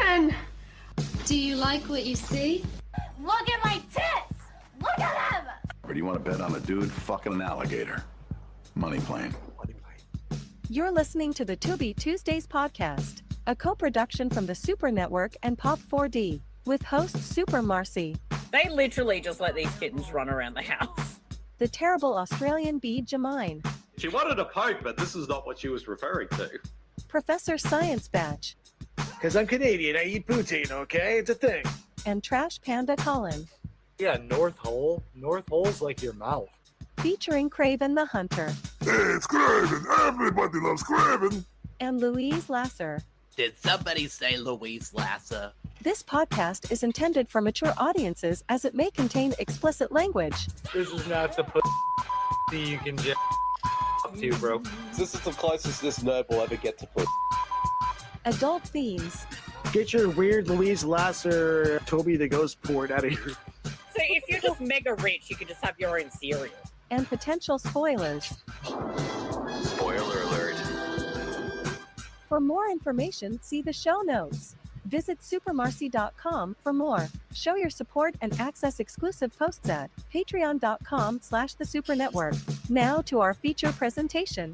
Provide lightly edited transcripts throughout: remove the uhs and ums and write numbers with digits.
Listen! Do you like what you see? Look at my tits! Look at them! Or do you want to bet on a dude fucking an alligator? Money plane. You're listening to the Tubi Tuesdays podcast, a co-production from the Super Network and Pop4D, with host Super Marcy. They literally just let these kittens run around the house. The terrible Australian bee Jamine. She wanted a poke, but this is not what she was referring to. Professor Science Batch. Because I'm Canadian, I eat poutine, okay? It's a thing. And Trash Panda Colin. Yeah, North Hole. North Hole's like your mouth. Featuring Craven the Hunter. Hey, it's Craven. Everybody loves Craven. And Louise Lasser. Did somebody say Louise Lasser? This podcast is intended for mature audiences as it may contain explicit language. This is not the you can just up to, bro. This is the closest this nerd will ever get to put. Adult themes. Get your weird Louise Lasser, Toby the Ghost port out of here. So if you're just mega rich, you could just have your own cereal. And potential spoilers. Spoiler alert. For more information, see the show notes. Visit supermarcy.com for more. Show your support and access exclusive posts at patreon.com/thesupernetwork. Now to our feature presentation.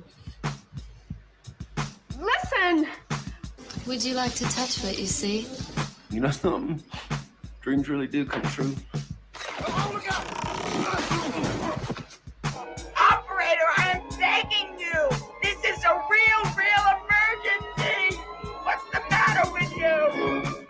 Listen! Would you like to touch what you see? You know something? Dreams really do come true. Operator, I am begging you! This is a real emergency! What's the matter with you?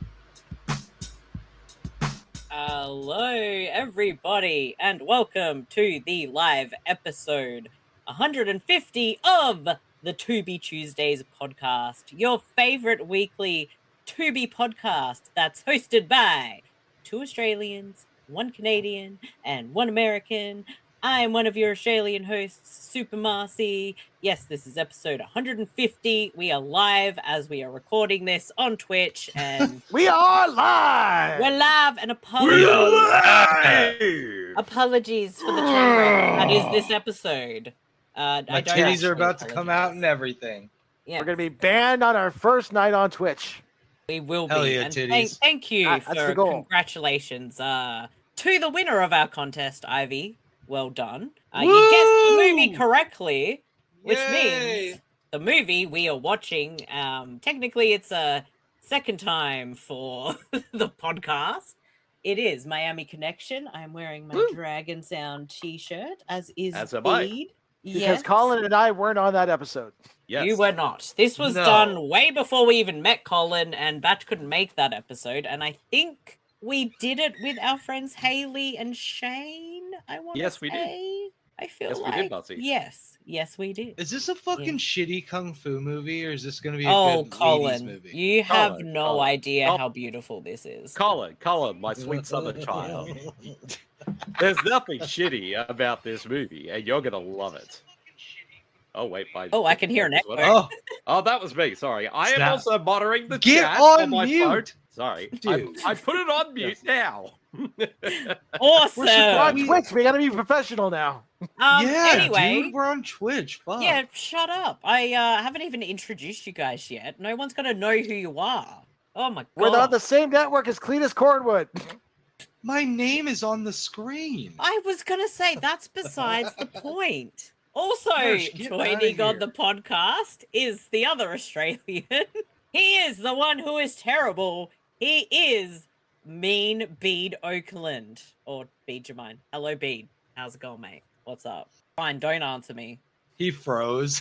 Hello, everybody, and welcome to the live episode 150 of the Tubi Tuesdays podcast, your favorite weekly Tubi podcast that's hosted by 2 Australians, 1 Canadian, and 1 American. I'm one of your Australian hosts, Super Marcy. Yes, this is episode 150. We are live as we are recording this on Twitch, and We are live! we're live. And apologies for the train wreck that is this episode. My titties are about to come out and everything. Yeah, We're going to be banned on our first night on Twitch. we will Hell be. yeah, And titties. thank you That's for the goal. congratulations to the winner of our contest, Ivy. Well done. You guessed the movie correctly, which means the movie we are watching, technically it's a second time for the podcast. It is Miami Connection. I'm wearing my Dragon Sound t-shirt, as am I. Bede. Because Yes. Colin and I weren't on that episode. Yes. You were not. This was No. done way before we even met Colin, and Batch couldn't make that episode. And I think we did it with our friends Haley and Shane. I want Yes, to we did. say. I feel Yes, we like did, Bugsy. yes, we did. Is this a fucking shitty kung fu movie, or is this going to be a Oh, good 80s Colin, movie? you have Colin, no Colin. idea Oh. how beautiful this is. Colin, my sweet southern child. There's nothing shitty about this movie, and you're gonna love it. Oh wait, Oh, I can hear an echo. Oh, Oh, that was me. Sorry, I am Snap. also monitoring the Get chat on on my mute. phone. Sorry, Dude. I put it on mute now. Awesome. We're on Twitch. We got to be professional now. yeah, Anyway, dude, we're on Twitch. Fuck. yeah, shut up. I haven't even introduced you guys yet. No one's gonna know who you are. Oh my god. We're on the same network as Cletus Cornwood. My name is on the screen. I was gonna say that's besides the point. Also, Gosh, get joining outta on the podcast is the other Australian. He is the one who is terrible. He is Mean Bede Oakland. Or Bede Jamine. Hello, Bede. How's it going, mate? What's up? Fine, don't answer me. He froze.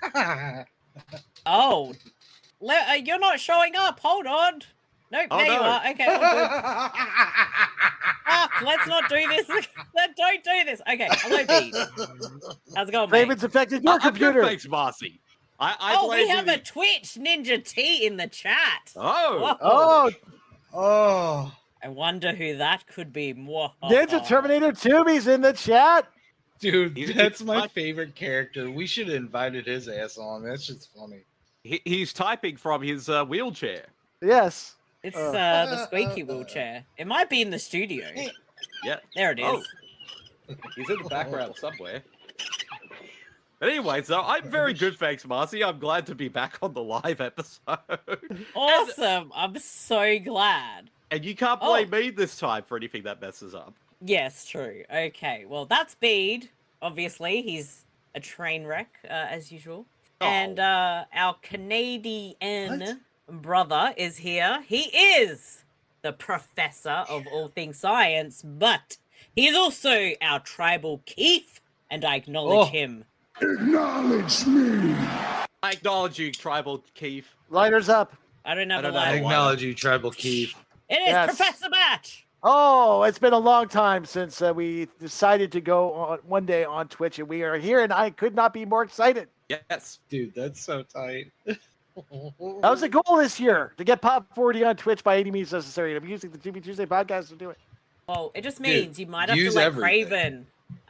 Oh, you're not showing up. Hold on. Nope, Oh, there you no. are. Okay, all good. Fuck, let's not do this. Don't do this. Okay, hello, Bede. How's it going, mate? Raven's affected your I'm good, computer. thanks, Marcy. I Oh, we blame have you a Twitch Ninja T in the chat. Oh, Oh, Oh. I wonder who that could be. Ninja Terminator Tubi's in the chat. Dude, He's- that's my I- favorite character. We should have invited his ass on. That's just funny. he's typing from his wheelchair. Yes. It's the squeaky wheelchair. It might be in the studio. Yeah, There it is. Oh. He's in the background somewhere. But anyway, so I'm very good, thanks, Marcy. I'm glad to be back on the live episode. Awesome. I'm so glad. And you can't blame me this time for anything that messes up. Yes, true. Okay, well, that's Bede. Obviously, he's a train wreck, as usual. And our Canadian brother is here. He is the professor of all things science, but he is also our tribal Keith, and I acknowledge him. Acknowledge me. I acknowledge you, tribal Keith. Lighters up. I don't have a I lighter. acknowledge you, tribal Keith. It is Professor Batch. Oh, it's been a long time since we decided to go on one day on Twitch, and we are here, and I could not be more excited. Yes. Dude, that's so tight. That was the goal this year, to get Pop 40 on Twitch by any means necessary. And I'm using the TB Tuesday podcast to do it. Well, it just means you might have to let Craven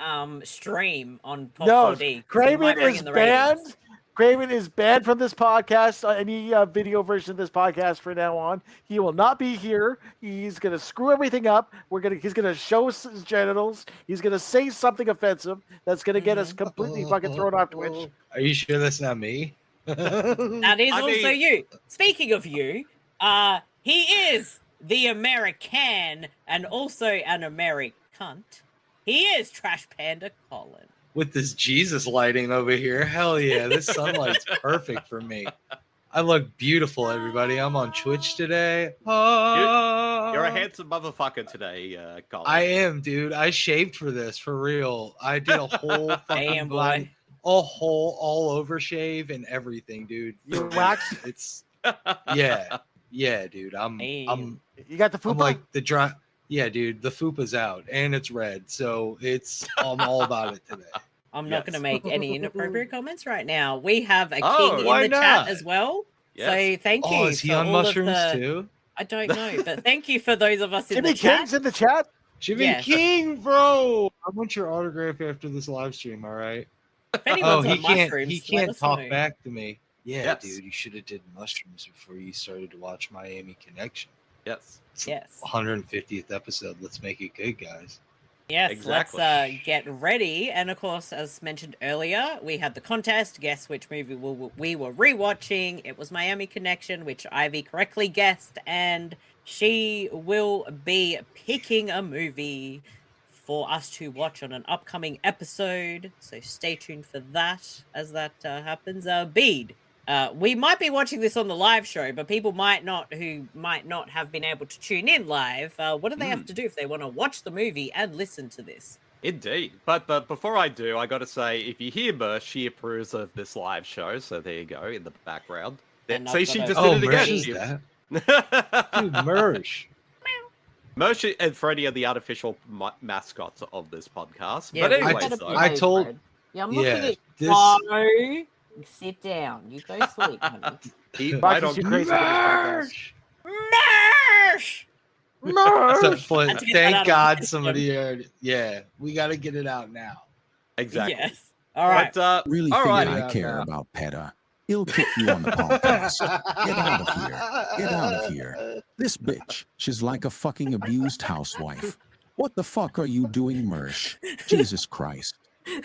stream on Pop 4D. Craven is banned. Craven is banned from this podcast, any video version of this podcast from now on. He will not be here. He's going to screw everything up. He's going to show us his genitals. He's going to say something offensive that's going to get us completely fucking thrown off Twitch. Are you sure that's not me? That is also you. Speaking of you, he is the American and also an American. He is Trash Panda Colin. With this Jesus lighting over here. Hell yeah, this sunlight's perfect for me. I look beautiful, everybody. I'm on Twitch today. You're a handsome motherfucker today, Colin. I am, dude. I shaved for this, for real. I did a whole fucking body, a whole all over shave and everything, dude. You wax? It's yeah, dude. I'm you got the fupa? I'm like the dry. Yeah, dude, the fupa's out and it's red, so I'm all about it today. I'm not going to make any inappropriate comments right now. We have a Oh, king why in the not? chat as well. Yes. So thank you. Oh, is he for on all of mushrooms the- too? I don't know, but thank you for those of us in Jimmy the chat. King's in the chat? Jimmy Yes. King, bro. I want your autograph after this live stream, all right? If anyone's on he can't mushrooms, he let can't us talk know. back to me. Yeah, Yes. dude, you should have did mushrooms before you started to watch Miami Connection. Yes. It's Yes. 150th episode. Let's make it good, guys. Yes, Exactly. let's get ready. And of course, as mentioned earlier, we had the contest. Guess which movie we were rewatching. It was Miami Connection, which Ivy correctly guessed. And she will be picking a movie for us to watch on an upcoming episode. So stay tuned for that as that happens. Bede. We might be watching this on the live show, but people who might not have been able to tune in live, what do they have to do if they want to watch the movie and listen to this? Indeed. But before I do, I got to say, if you hear Mersh, she approves of this live show. So there you go in the background. And See, I've she got just a- did it Mersh again. is that? Dude, Mersh. Mersh and Freddie are the unofficial mascots of this podcast. Yeah, but we anyway, gotta so be I nice, told- Fred. Yeah, I'm yeah, looking at this- No. Sit down. You go sleep, honey. eat Mark right is on. too crazy for this podcast. Mersh! So, I had to get that out thank of God my somebody heard. Yeah, we got to get it out now. Exactly. Yes. All right. But, Really all think right. I care about PETA. He'll kick you on the podcast. Get out of here. Get out of here. This bitch, she's like a fucking abused housewife. What the fuck are you doing, Mersh? Jesus Christ.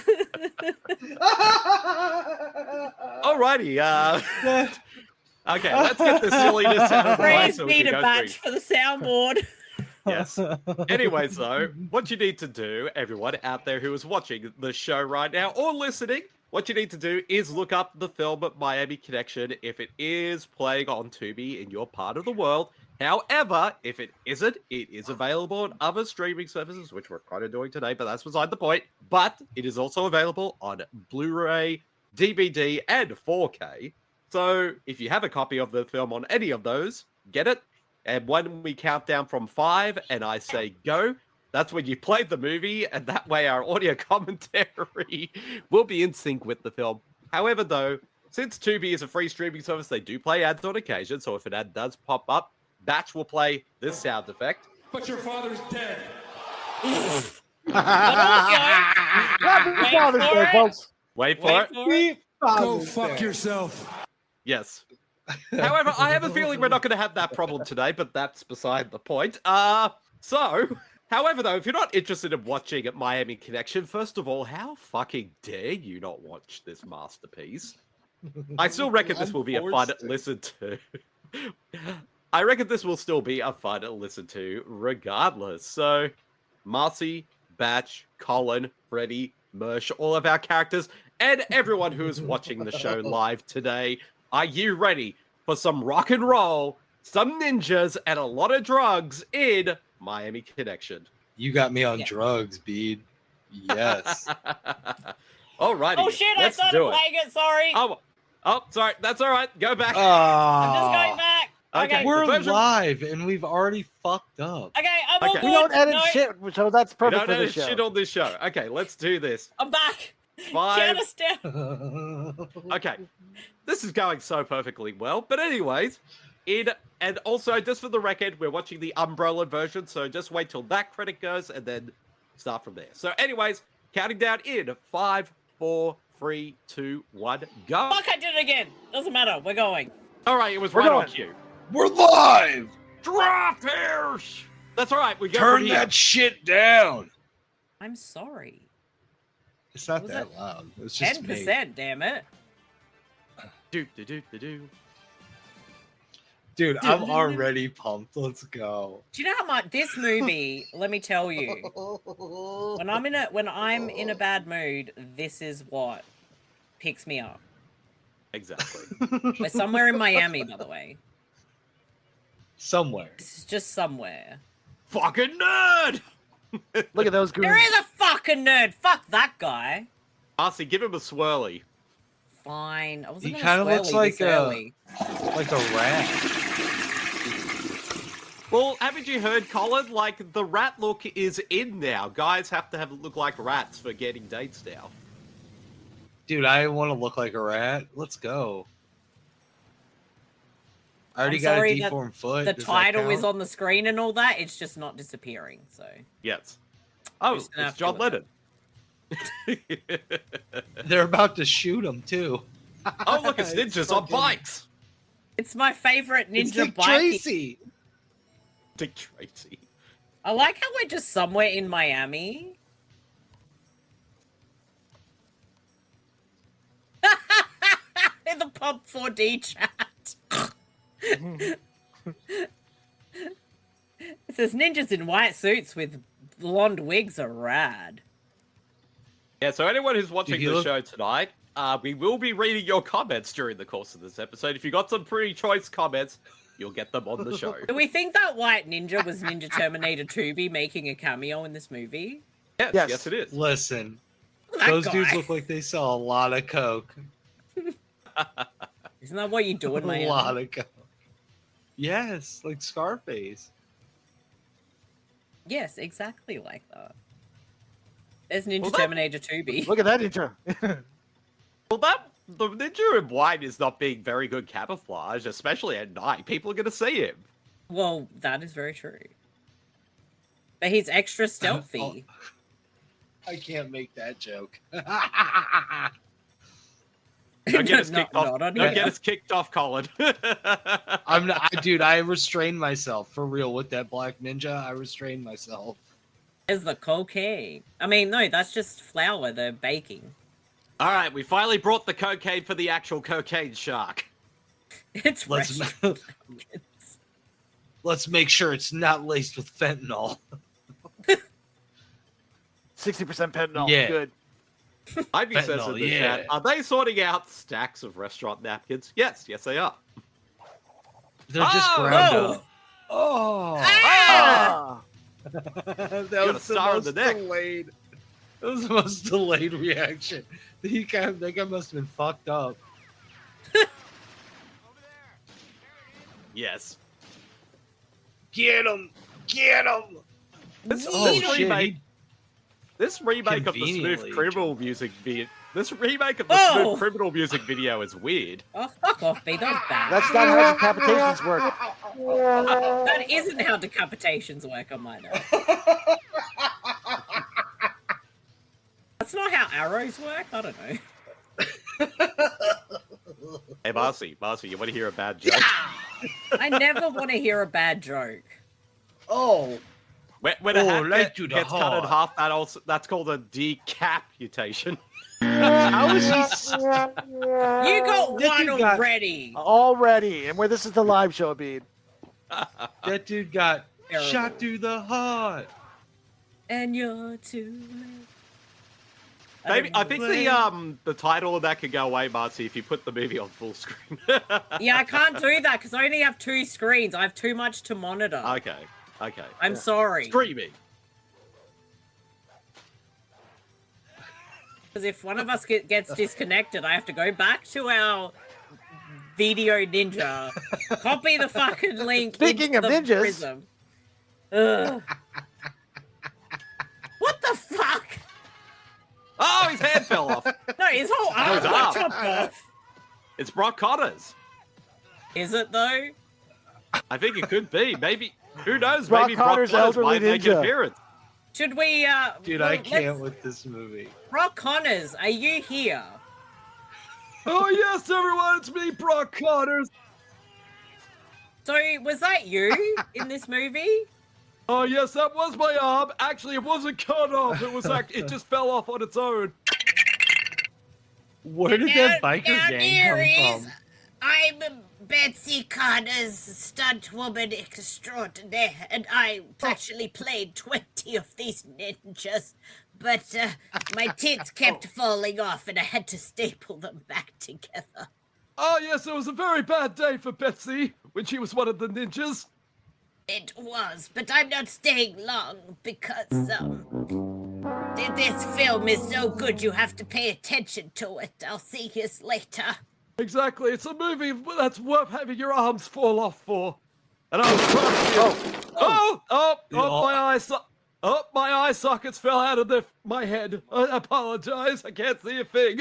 Alrighty. Okay, let's get this silliness out of the way. Praise so we be can to go Batch through. for the soundboard. Yes. Anyways, though, what you need to do, everyone out there who is watching the show right now or listening, what you need to do is look up the film Miami Connection if it is playing on Tubi in your part of the world. However, if it isn't, it is available on other streaming services, which we're kind of doing today, but that's beside the point. But it is also available on Blu-ray, DVD, and 4K. So if you have a copy of the film on any of those, get it. And when we count down from 5 and I say go, that's when you play the movie, and that way our audio commentary will be in sync with the film. However, though, since Tubi is a free streaming service, they do play ads on occasion, so if an ad does pop up, Batch will play this sound effect. But your father's dead. Happy Father's Day, folks. Wait for it. Go fuck yourself. Yes. However, I have a feeling we're not going to have that problem today, but that's beside the point. So, However, though, if you're not interested in watching Miami Connection, first of all, how fucking dare you not watch this masterpiece? I still reckon this will be a fun listen to. I reckon this will still be a fun listen to regardless. So, Marcy, Batch, Colin, Freddy, Mersh, all of our characters, and everyone who is watching the show live today, are you ready for some rock and roll, some ninjas, and a lot of drugs in Miami Connection? You got me on drugs, Bede. Yes. Alrighty. Oh shit, I started playing it, sorry. Oh, sorry. That's all right. Go back. I'm just going back. Okay. We're live and we've already fucked up. Okay, I'm all good. We don't edit No, shit, so that's We perfect don't for the edit show. shit on this show. Okay, let's do this. I'm back. 5. Count us down. Okay, this is going so perfectly well. But anyways, and also just for the record, we're watching the Umbrella version, so just wait till that credit goes and then start from there. So, anyways, counting down in 5, 4, 3, 2, 1, go. Fuck, I did it again. Doesn't matter. We're going. All right, it was We're right going. on cue. We're live. Draft hairs. That's all right. We go Turn from here. that shit down. I'm sorry. It's not Was that it loud. It's just 10%, me. damn it. Do do do do do. Dude, I'm already pumped. Let's go. Do you know how much this movie, let me tell you, when I'm in a bad mood, this is what picks me up. Exactly. We're somewhere in Miami, by the way. Somewhere. This is just somewhere. Fucking nerd! Look at those goons. There is a fucking nerd. Fuck that guy. Marcy, give him a swirly. Fine. I wasn't He gonna kind of looks swirly like this early. a rat. Well, haven't you heard, Colin? Like, the rat look is in now. Guys have to look like rats for getting dates now. Dude, I want to look like a rat. Let's go. I already I'm got sorry a that deformed foot. The Does that title is count? on the screen and all that. It's just not disappearing. So Yes. Oh, Just gonna it's have to John do Lennon. They're about to shoot him too. Oh, look, it's ninjas on fucking- bikes. it's my favorite It's ninja Dick biking. Tracy. Dick Tracy. I like how we're just somewhere in Miami. In the Pump 4D chat. It says ninjas in white suits with blonde wigs are rad. Yeah, so anyone who's watching Dude, you the look- show tonight, we will be reading your comments during the course of this episode. If you got some pretty choice comments, you'll get them on the show. Do we think that white ninja was Ninja Terminator 2B making a cameo in this movie? Yes, Yes. yes, it is. Listen, That those guy. dudes look like they sell a lot of coke. Isn't that what you do in A Miami? lot of coke. Yes, like Scarface. Yes, exactly like that. There's Ninja Well, that- Terminator 2B. Look at that intro. Well, the ninja in white is not being very good camouflage, especially at night. People are going to see him. Well, that is very true. But he's extra stealthy. I can't make that joke. Don't get us Not- kicked off. not on Don't here. get us kicked off, Colin. I'm not, dude. I restrained myself for real with that black ninja. I restrained myself. There's the cocaine. I mean, no, that's just flour they're baking. All right, we finally brought the cocaine for the actual cocaine shark. It's Let's fresh. let's make sure it's not laced with fentanyl. 60% fentanyl. Yeah. Good. Ivy says in Fentanyl, the yeah. chat, are they sorting out stacks of restaurant napkins? Yes, they are. They're just Oh! ground Oh! up. Oh, Ah! that got a was star on the the most neck. delayed. That was the most delayed reaction. That guy must have been fucked up. Yes. Get him! Get him! This, Oh, this shit, remake, he- this remake of the Conveniently Smooth Criminal music video. This remake of the Oh! Smooth Criminal music video is weird. Oh, fuck off, B. That was bad. That's not how decapitations work. That isn't how decapitations work on my note. That's not how arrows work? I don't know. Hey, Marcy, you want to hear a bad joke? I never want to hear a bad joke. Oh, When a hat right to the gets cut in heart. half, that's called a decapitation. How is he? You got That one dude got- already. Already, and where this is the live show, Abid. That dude got Terrible. shot through the heart. And you're too late. Maybe I think the title of that could go away, Marcy, if you put the movie on full screen. Yeah, I can't do that because I only have 2 screens. I have too much to monitor. Okay. I'm sorry. Screaming. Because if one of us gets disconnected, I have to go back to our Video Ninja, copy the fucking link. Speaking into of the ninjas. Prism. Ugh. What the fuck? Oh, his hand fell off. No, his whole arm his got arm. chopped off. It's Brock Connors. Is it though? I think it could be. Maybe. Who knows? Brock Maybe Brock Connors' Connors elderly might make an ninja. appearance. Should we? Dude, well, I can't let's- with this movie. Brock Connors, are you here? Oh yes, everyone, it's me, Brock Connors. So was that you in this movie? Oh yes, that was my arm. Actually, it wasn't cut off. It just fell off on its own. Where did that biker gang come from? I'm Betsy Connors, stunt woman extraordinaire, and I actually played 20 of these ninjas, but my tits kept falling off and I had to staple them back together. Oh yes, it was a very bad day for Betsy when she was one of the ninjas. It was, but I'm not staying long because this film is so good you have to pay attention to it. I'll see you later. Exactly, it's a movie that's worth having your arms fall off for. And I was trying to my eye sockets fell out of my head. I apologize. I can't see a thing.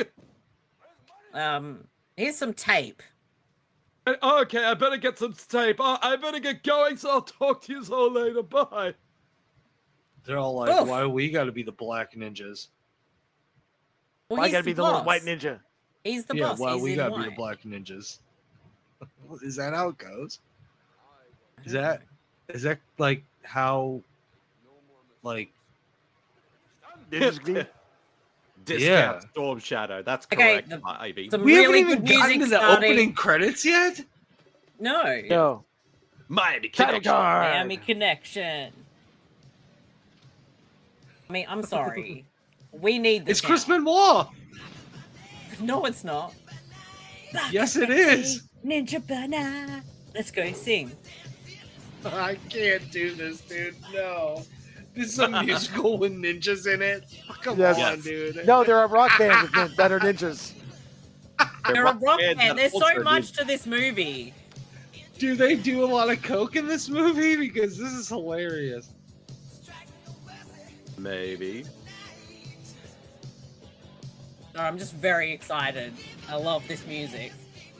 Here's some tape. Okay, I better get some tape. I better get going, so I'll talk to you all later. Bye. They're all like, Oof. why we gotta be the black ninjas? Well, I he's gotta be the little boss. white ninja. He's the Yeah, boss. why He's we in gotta be white. the black ninjas? Is that how it goes? Is that like how like Ninjas be? Discount Storm Shadow. That's Okay, correct, Ivy. some we really haven't even good gotten music to the starting. opening credits yet? No. No. Miami Title Connection. card. Miami Connection. I mean, I'm sorry. We need this. It's Chris Benoit. No, it's not. Yes, it is. Ninja Banana. Let's go sing. I can't do this, dude. No. This is a musical with ninjas in it. Come Yes. on, dude. No, there are rock bands that are ninjas. They're a rock band band. that There's so also much to this movie. Do they do a lot of coke in this movie? Because this is hilarious. Maybe. No, I'm just very excited. I love this music.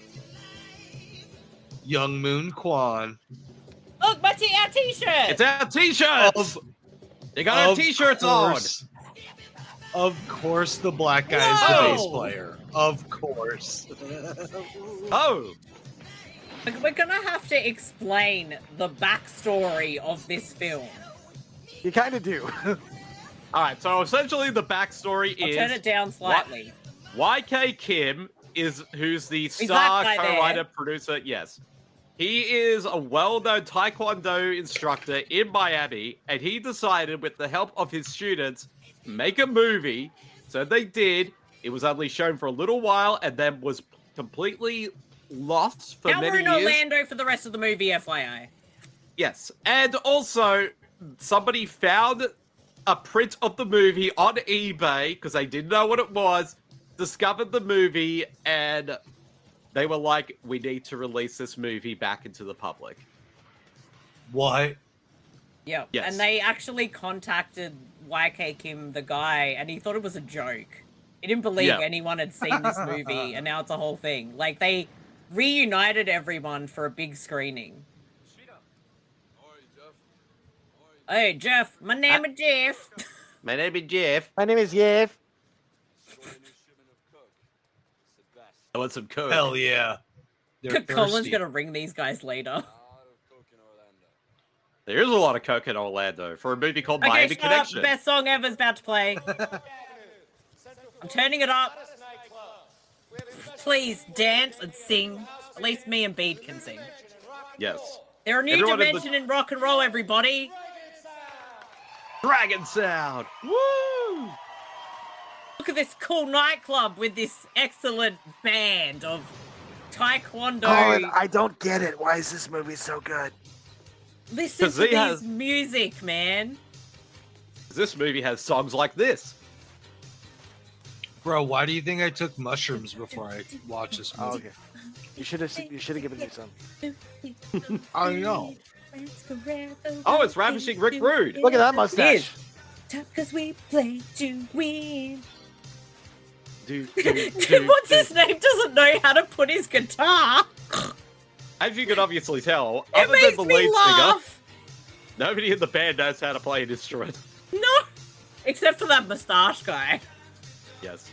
Young Moon Kwan. Look, our t-shirt. It's our t-shirts. They got our t-shirts on. Of course, the black guy is the bass player. Of course. Oh. We're gonna have to explain the backstory of this film. You kind of do. All right, so essentially the backstory I'll is turn it down slightly. YK Kim who's the that star guy there? co-writer producer. Yes, he is a well-known Taekwondo instructor in Miami, and he decided, with the help of his students, make a movie. So they did. It was only shown for a little while, and then was completely lost for Now many we're in years. Orlando for the rest of the movie, FYI. Yes, and also somebody found a print of the movie on eBay because they didn't know what it was, discovered the movie, and they were like, we need to release this movie back into the public. What? Yeah, Yes. and they actually contacted YK Kim, the guy, and he thought it was a joke. He didn't believe Yeah. anyone had seen this movie, and now it's a whole thing. Like, they reunited everyone for a big screening. Hey, Jeff. My name is Jeff. My name is Jeff. My name is Yev. I want some coke. Hell yeah. They're Colin's thirsty. gonna ring these guys later. There is a lot of coke in Orlando for a movie called Okay, Miami shut up. Connection. The best song ever is about to play. I'm turning it up. Please dance and sing. At least me and Bede can sing. Yes. They're a new Everyone in dimension in rock and roll, everybody. Dragon Sound. Woo! Look at this cool nightclub with this excellent band of taekwondo. Colin, I don't get it. Why is this movie so good? Listen 'Cause to he this has- music, man. This movie has songs like this. Bro, why do you think I took mushrooms before I watched this movie? Oh, okay. You should have given me some. I know. Oh, it's Ravishing Rick Rude. Look at that mustache. Because we play to win. What's What's his name? Doesn't know how to put his guitar. As you can obviously tell, It other than makes the me lead laugh. singer, nobody in the band knows how to play an instrument. No, except for that mustache guy. Yes.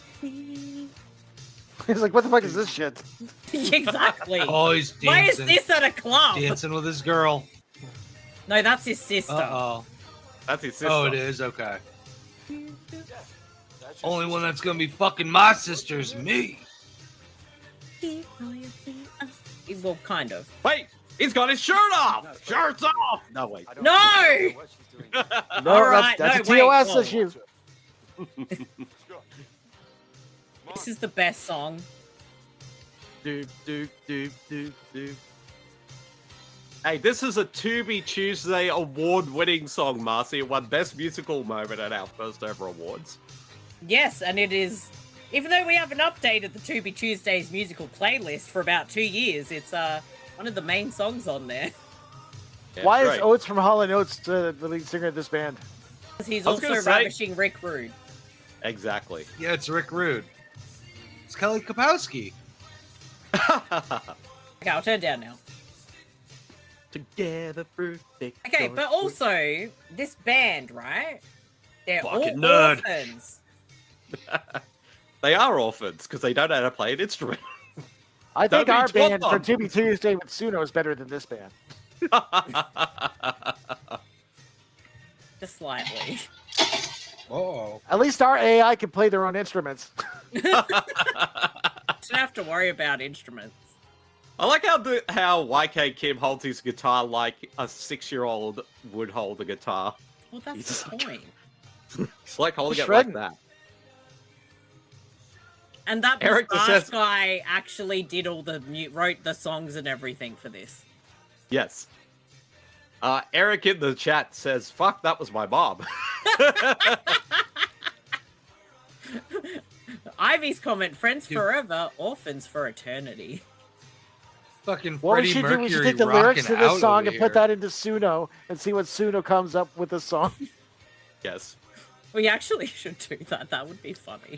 He's like, what the fuck is this shit? Exactly. Oh, he's dancing. Why is this at a club? Dancing with his girl. No, that's his sister. Uh-oh. That's his sister. Oh, it is? Okay. Only one that's gonna be fucking my sister is me. Well, kind of. Wait, he's got his shirt off. Shirt's off. No, wait. No! No, All right, that's no, a wait, TOS whoa. issue. This is the best song. Do, do, do, do, do. Hey, this is a Tubi Tuesday award-winning song, Marcy. It won Best Musical Moment at our first ever awards. Yes, and it is. Even though we haven't updated the To Be Tuesdays musical playlist for about 2 years, it's one of the main songs on there. Yeah, Why is great. Oates from Hall & Oates the lead singer of this band? Because he's I was also gonna say- ravishing Rick Rude. Exactly. Yeah, it's Rick Rude. It's Kelly Kapowski. Okay, I'll turn down now. Together through thick Okay, dark but also, this band, right? They're Fucking all nerd. orphans. They are orphans because they don't know how to play an instrument. I think Don't our be twelve band for them. To Be Tuesday with Suno is better than this band. Just slightly. Oh. At least our AI can play their own instruments. Don't have to worry about instruments. I like how YK Kim holds his guitar like a 6-year-old would hold a guitar. Well, that's the point. It's like holding it Shredding. like that. And that Eric just mustache says- guy actually did all the wrote the songs and everything for this. Yes. Eric in the chat says, "Fuck, that was my mom." Ivy's comment: "Friends forever, orphans for eternity." Fucking What we Freddie should do, we Mercury should take the lyrics to rocking this out song over and put here. that into Suno and see what Suno comes up with the song. Yes. We actually should do that. That would be funny.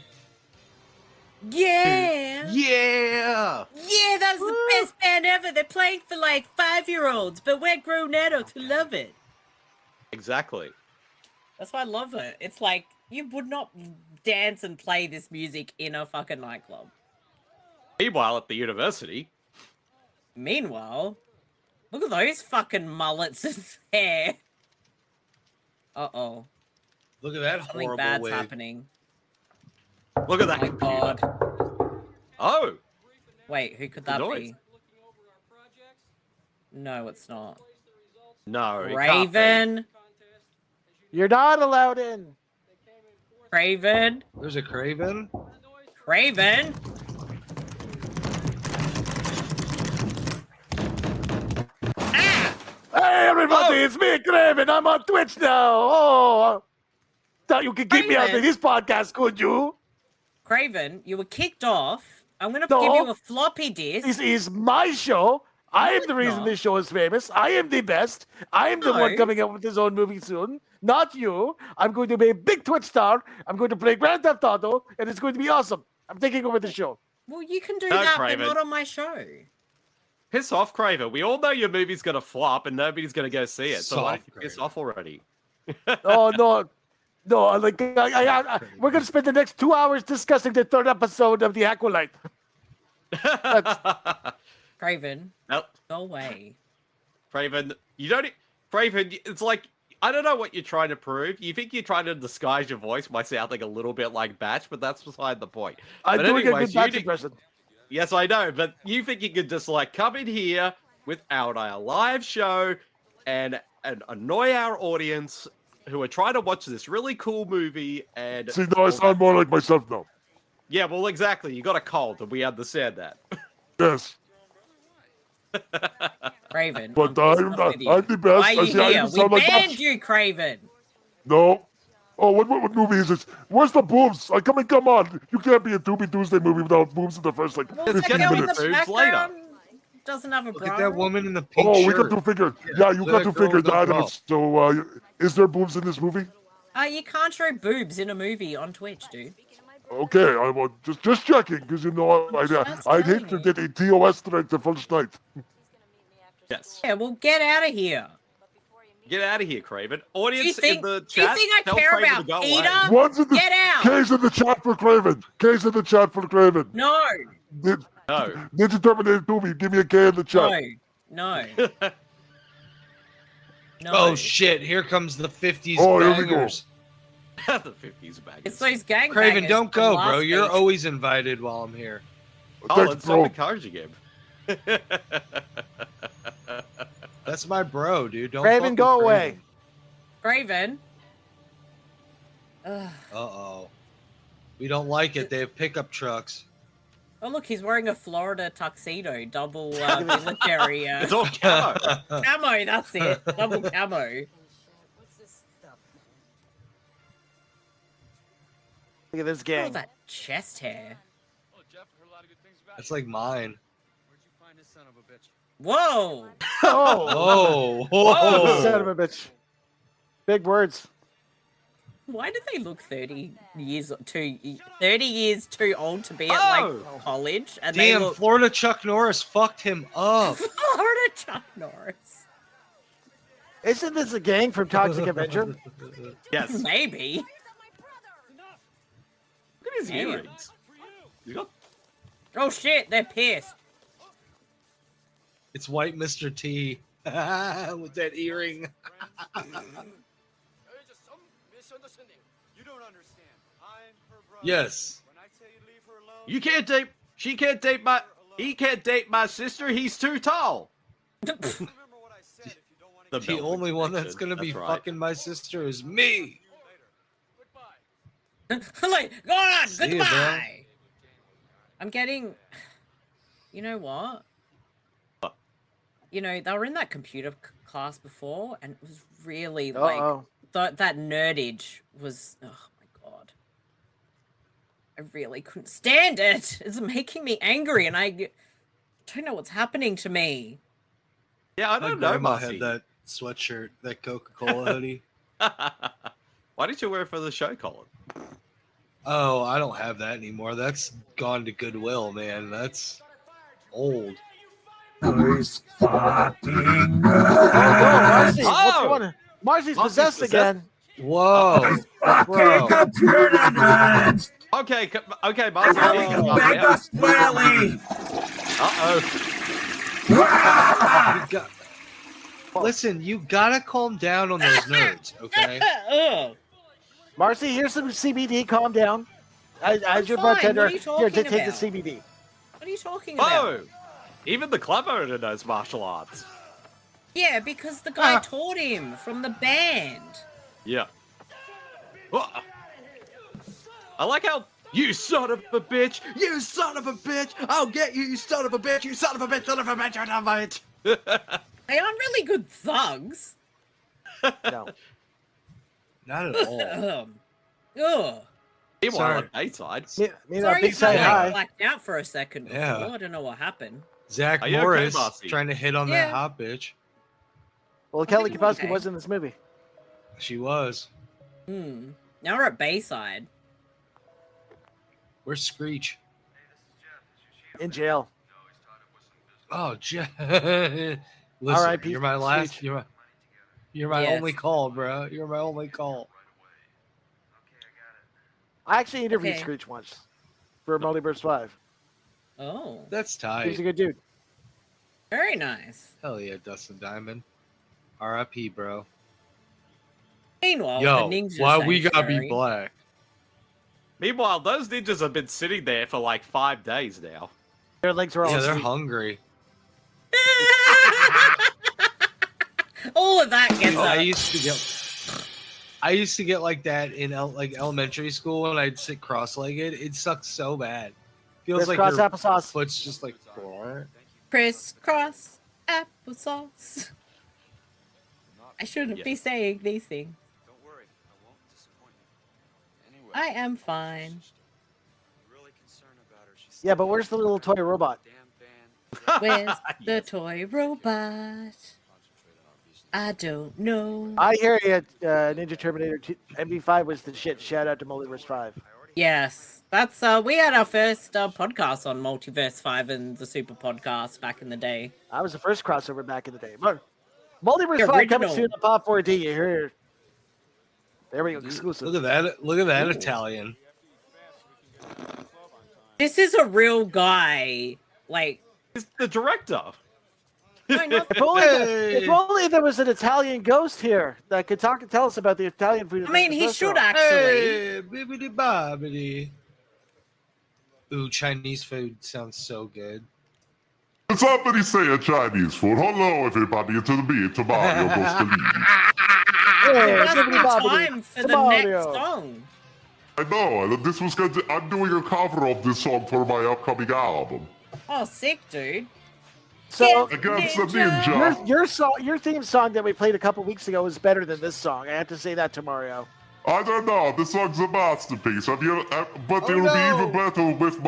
Yeah. Yeah. Yeah, that's the best band ever. They're playing for like 5-year-olds, but we're grown adults who love it. Exactly. That's why I love it. It's like you would not dance and play this music in a fucking nightclub. Meanwhile, at the university, Meanwhile, look at those fucking mullets and hair. Uh-oh. Look at that Something horrible bad's wig. happening. look at that. Oh my god. Oh, Wait, who could Good that noise. be? No, it's not. no. it can't be. Raven. You're not allowed in. Craven. There's a Craven. Craven. Hey, everybody, it's me, Craven. I'm on Twitch now. Oh, thought you could keep me out of Craven? this podcast, could you? Craven, you were kicked off. I'm gonna No. give you a floppy disk. This is my show. I am the reason not. this show is famous. I am the best. I am the No. one coming up with his own movie soon. Not you. I'm going to be a big Twitch star. I'm going to play Grand Theft Auto, and it's going to be awesome. I'm taking over the show. Well, you can do No, that, Craven. but not on my show. Piss off, Craven. We all know your movie's gonna flop and nobody's gonna go see it. So why don't Soft you piss Craven. off already? Oh no, no! Like we're gonna spend the next 2 hours discussing the third episode of The Acolyte. Craven, Nope. go away. Craven, you don't. Craven, it's like, I don't know what you're trying to prove. You think you're trying to disguise your voice by sounding a little bit like Batch, but that's beside the point. I'm But doing a anyways, good Batch impression. Yes, I know, but you think you could just like come in here without our live show and annoy our audience who are trying to watch this really cool movie and See, now I sound more like myself now. yeah, well, exactly. You got a cold, and we understand that. Yes. Craven. But I'm the best. Why are you I here? even We sound like banned Batch. you, Craven. No. Oh, what movie is this? Where's the boobs? Come on. You can't be a Doobie Tuesday movie without boobs in the first, like, Well, the 15 girl in minutes. the background doesn't have a Look bra. at that woman in the pink Oh, we shirt. got to figure. Yeah, you got to that girl figure with the that bra. out. So, is there boobs in this movie? You can't show boobs in a movie on Twitch, dude. Okay, I will just checking because you know I'd hate to get a TOS tonight the first night. Yes. Yeah, well, get out of here. Get out of here, Craven. Do you Audience think, in the do you chat, think I tell care Craven to about go Peter? away. One's in the Get out. K's in the chat for Craven. K's in the chat for Craven. No. No. Ninja Terminator 2, give me a K in the chat. No. No. Oh shit! Here comes the 50s Oh, here we go. bangers. The 50s bag. It's those gang Craven, bangers don't from go, last bro. You're week. always invited while I'm here. Oh, let's stop encouraging him. That's my bro, dude. Don't Craven, fuck go with away. Craven. Uh-oh. We don't like it. They have pickup trucks. Oh, look, he's wearing a Florida tuxedo. Double military. It's all camo. Camo, that's it. Double camo. Look at this All gang. that chest hair. That's like mine. Whoa! Oh, Whoa! son of a bitch. Big words. Why do they look 30 years too old to be at like college? And Damn, they look Florida Chuck Norris fucked him up. Florida Chuck Norris. Isn't this a gang from Toxic Avenger? Yes. Maybe. Look at his Damn. earrings. You got Oh shit, they're pissed. It's white Mr. T with that earring. Yes. You can't date. She can't date my. He can't date my sister. He's too tall. The Melvin only one that's connection, gonna be right. fucking my sister is me. Like, go on, See ya, goodbye. I'm getting. You know what? You know, they were in that computer class before, and it was really like that nerdage was. Oh my god! I really couldn't stand it. It's making me angry, and I don't know what's happening to me. Yeah, I My don't know. grandma Marcy. had that sweatshirt, that Coca-Cola hoodie. Why did you wear it for the show, Colin? Oh, I don't have that anymore. That's gone to Goodwill, man. That's old. Nice fucking. Marcy, what's Oh! going on? Marcy's Marcy's possessed again. Whoa. Bro. Okay, okay, Marcy. Uh-oh. Listen, you gotta calm down on those nerds, okay? Marcy, here's some CBD. Calm down. As your fine. bartender, What are you here, talking take the about? CBD. What are you talking about? Oh, even the club owner knows martial arts. Yeah, because the guy taught him from the band. Yeah. Oh. I like how you son of a bitch, you son of a bitch, I'll get you, you son of a bitch, you son of a bitch, son of a bitch, son of a bitch. They aren't really good thugs. No. Not at all. Ugh. Meanwhile, Sorry. on Bayside, Sorry, big side I high. blacked out for a second before. Yeah. I don't know what happened. Zach Are you okay, Morris Marcy? trying to hit on Yeah. that hot bitch. Well, Kelly think Kapowski okay. was in this movie. She was. Now we're at Bayside. Where's Screech? In jail. Oh, Listen, R.I.P. you're my last. Screech. You're my Yes. only call, bro. You're my only call. I actually interviewed Okay. Screech once for Multiverse 5. Oh, That's He was tight. a good dude. very nice. Hell yeah, Dustin Diamond. R.I.P. bro. Meanwhile, Yo, the ninja why we gotta be sanctuary- black? Meanwhile, those ninjas have been sitting there for like 5 days now. Their legs are all Yeah, they're asleep. hungry. All of that gets Oh, I up. used to get like that in elementary school when I'd sit cross-legged. It sucks so bad. Feels like Crisscross your applesauce. foot's just like. Crisscross applesauce. I shouldn't be Yes. saying these things. I am fine. Yeah, but where's the little toy robot? Where's the toy robot? I don't know. I hear you. Ninja Terminator 2, MV5 was the shit. Shout out to Multiverse 5. Yes, that's we had our first podcast on Multiverse 5 and the Super Podcast back in the day. I was the first crossover back in the day. But Multiverse The 5 coming original. soon on Pop 4D. You hear? There we go. Exclusive. Look at that! Look at that Ooh. Italian. This is a real guy. Like, He's the director. no, not If only there was an Italian ghost here that could talk and tell us about the Italian food. I mean, he should restaurant. actually. Hey, bibbidi bobbidi. Ooh, Chinese food sounds so good. Did somebody say a Chinese food? Hello, everybody, to me, to Mario Boscolini. Hey, That's bibbidi the bobbidi. time for To the next Mario. song. I know, this was good. I'm doing a cover of this song for my upcoming album. Oh, sick, dude. So Against the ninja. your theme song that we played a couple weeks ago is better than this song. I have to say that to Mario. I don't know. This song's a masterpiece. Have you? But it'll be even better with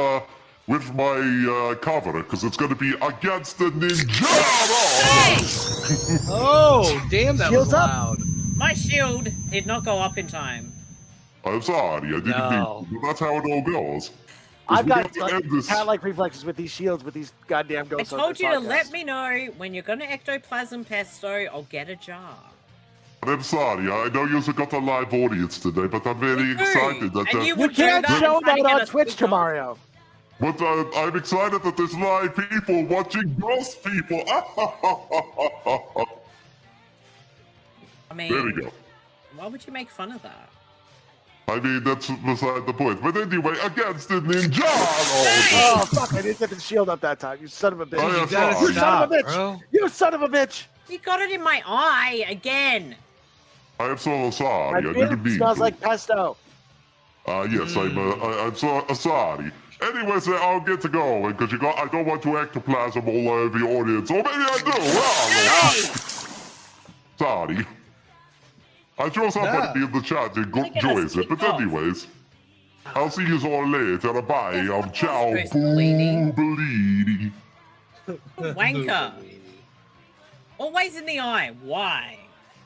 my cover because it's going to be Against the Ninja. Oh, damn, that Shields was up. loud. My shield did not go up in time. I'm sorry, I didn't No. mean to, but that's how it all goes. 'Cause I've we got have to end this. cat-like reflexes with these shields, with these goddamn I ghosts. on told this you to podcast. let me know when you're gonna ectoplasm pesto. I'll get a jar. I'm sorry. I know you've got a live audience today, but I'm very excited that. And you You would do can't that show and try to that get on us Twitch hooked to up. Mario. But I'm excited that there's live people watching ghost people. I mean, There we go. why would you make fun of that? I mean, that's beside the point. But anyway, Against the Ninja. Oh fuck! I didn't get the shield up that time. You son of a bitch! Oh, yeah, You gotta sorry. You son of a stop, bitch! bro. You son of a bitch! You got it in my eye again. I am so My sorry. I beard didn't mean smells to. like pesto. Yes, I'm so sorry. Anyways, I'll get to going because I don't want to ectoplasm all over the audience. Or maybe I do. Hey! Sorry. I'm sure somebody in the chat enjoys it. But anyways, I'll see you all later. Bye. I'm ciao. Boobleedy. Wanker. Always in the eye. Why?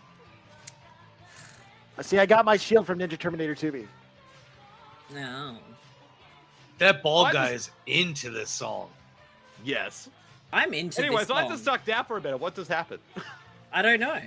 See, I got my shield from Ninja Terminator 2B. No. That bald Why guy does- is into this song. Yes. I'm into Anyways, this I song. just ducked out for a minute. What just happened? I don't know.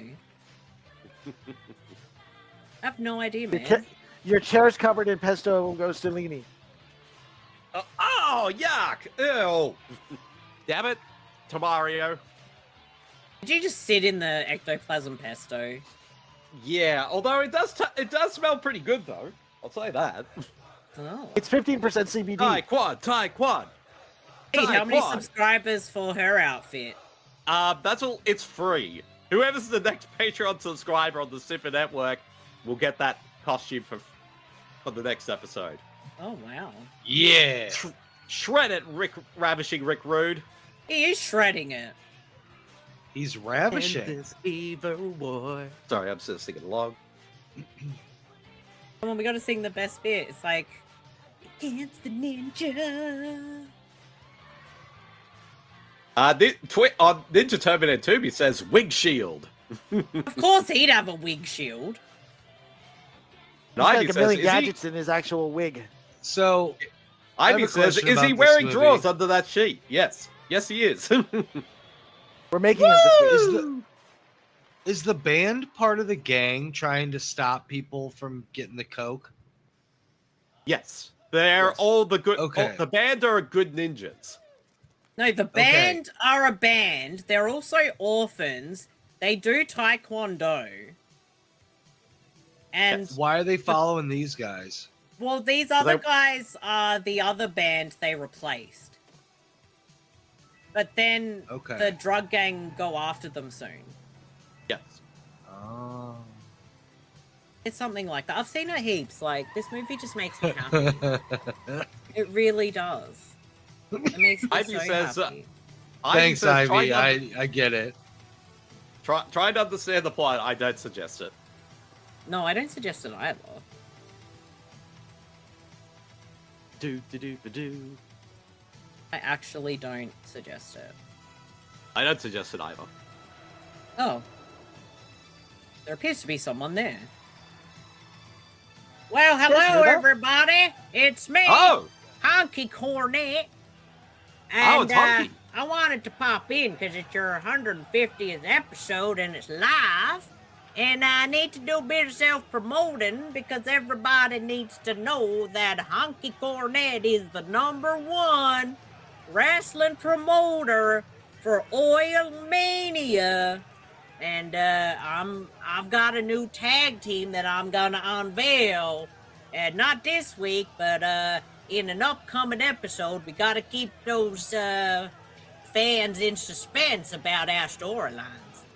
I have no idea, Your, man. cha- your chair's covered in pesto ghostolini. Oh, yuck! Ew! Damn it, Tamario. Did you just sit in the ectoplasm pesto? Yeah, although it does smell pretty good though. I'll say that. Oh. It's 15% CBD. Taekwon. Hey, how many Taekwon. subscribers for her outfit? That's all. It's free. Whoever's the next Patreon subscriber on the Super Network will get that costume for the next episode. Oh, wow. Yeah. Shred it, Ravishing Rick Rude. He is shredding it. He's ravishing. This evil war. Sorry, I'm still singing along. Come on, we gotta sing the best bit. It's like, against the ninja. Ninja Terminator 2 says wig shield. Of course he'd have a wig shield. He's got like Ivy a says, million is he, gadgets in his actual wig. So, I have Ivy a says, question is he about wearing this drawers movie. under that sheet? Yes. Yes, he is. We're making him this week. Is the band part of the gang trying to stop people from getting the coke? Yes. They're all the good. Okay. The band are good ninjas. No, the band are a band. They're also orphans. They do Taekwondo. And why are they following these guys? well, these other guys are the other band they replaced. But then the drug gang go after them soon. Yes. Oh. It's something like that. I've seen it heaps. Like, this movie just makes me happy. It really does. It makes me Ivy so says, happy. Thanks, says, Ivy. I get it. Try to understand the plot. I don't suggest it. No, I don't suggest it either. Do. I actually don't suggest it. I don't suggest it either. Oh. There appears to be someone there. Well, hello, everybody. It's me, Honky Cornet. And it's Honky. I wanted to pop in because it's your 150th episode and it's live. And I need to do a bit of self-promoting because everybody needs to know that Honky Cornet is the #1 wrestling promoter for Oil Mania. And I've got a new tag team that I'm gonna unveil. And not this week, but in an upcoming episode. We gotta keep those fans in suspense about our storylines.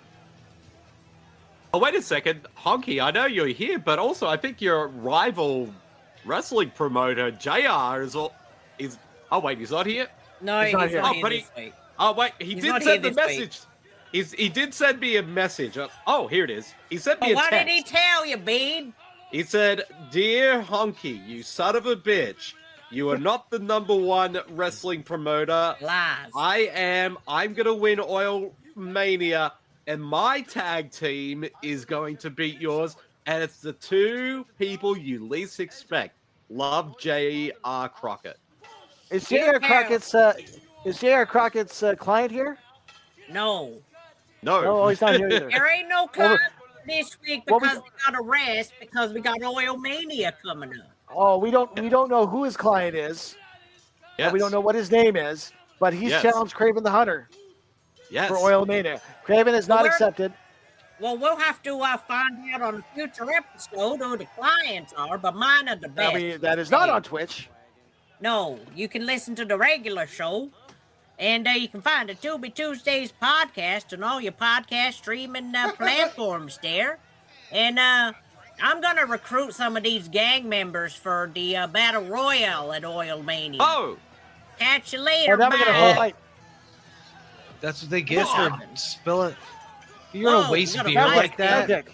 Oh, wait a second. Honky, I know you're here, but also I think your rival wrestling promoter, JR, is... Oh, wait, he's not here? No, he's not here this week. Oh, wait, he did send the message. He did send me a message. Oh, here it is. He sent me a text. What did he tell you, Bede? He said, "Dear Honky, you son of a bitch. You are not the #1 wrestling promoter. Lies. I'm going to win Oil Mania, and my tag team is going to beat yours, and it's the two people you least expect. Love, J.R. Crockett." Is J.R. Crockett's client here? No. No. No, he's not here either. There ain't no client this week because we got a rest because we got Oil Mania coming up. Oh, we don't know who his client is. Yes. And we don't know what his name is, but he's challenged Craven the Hunter. Yes. For Oil Mania. Craven has not accepted. Well, we'll have to find out on a future episode who the clients are, but mine are the best. That is not on Twitch. No, you can listen to the regular show, and you can find the Tubi Tuesdays podcast on all your podcast streaming platforms there. And I'm going to recruit some of these gang members for the Battle Royale at Oil Mania. Oh! Catch you later, bye. That's what they get for spilling. You're going to waste beer like that? Okay.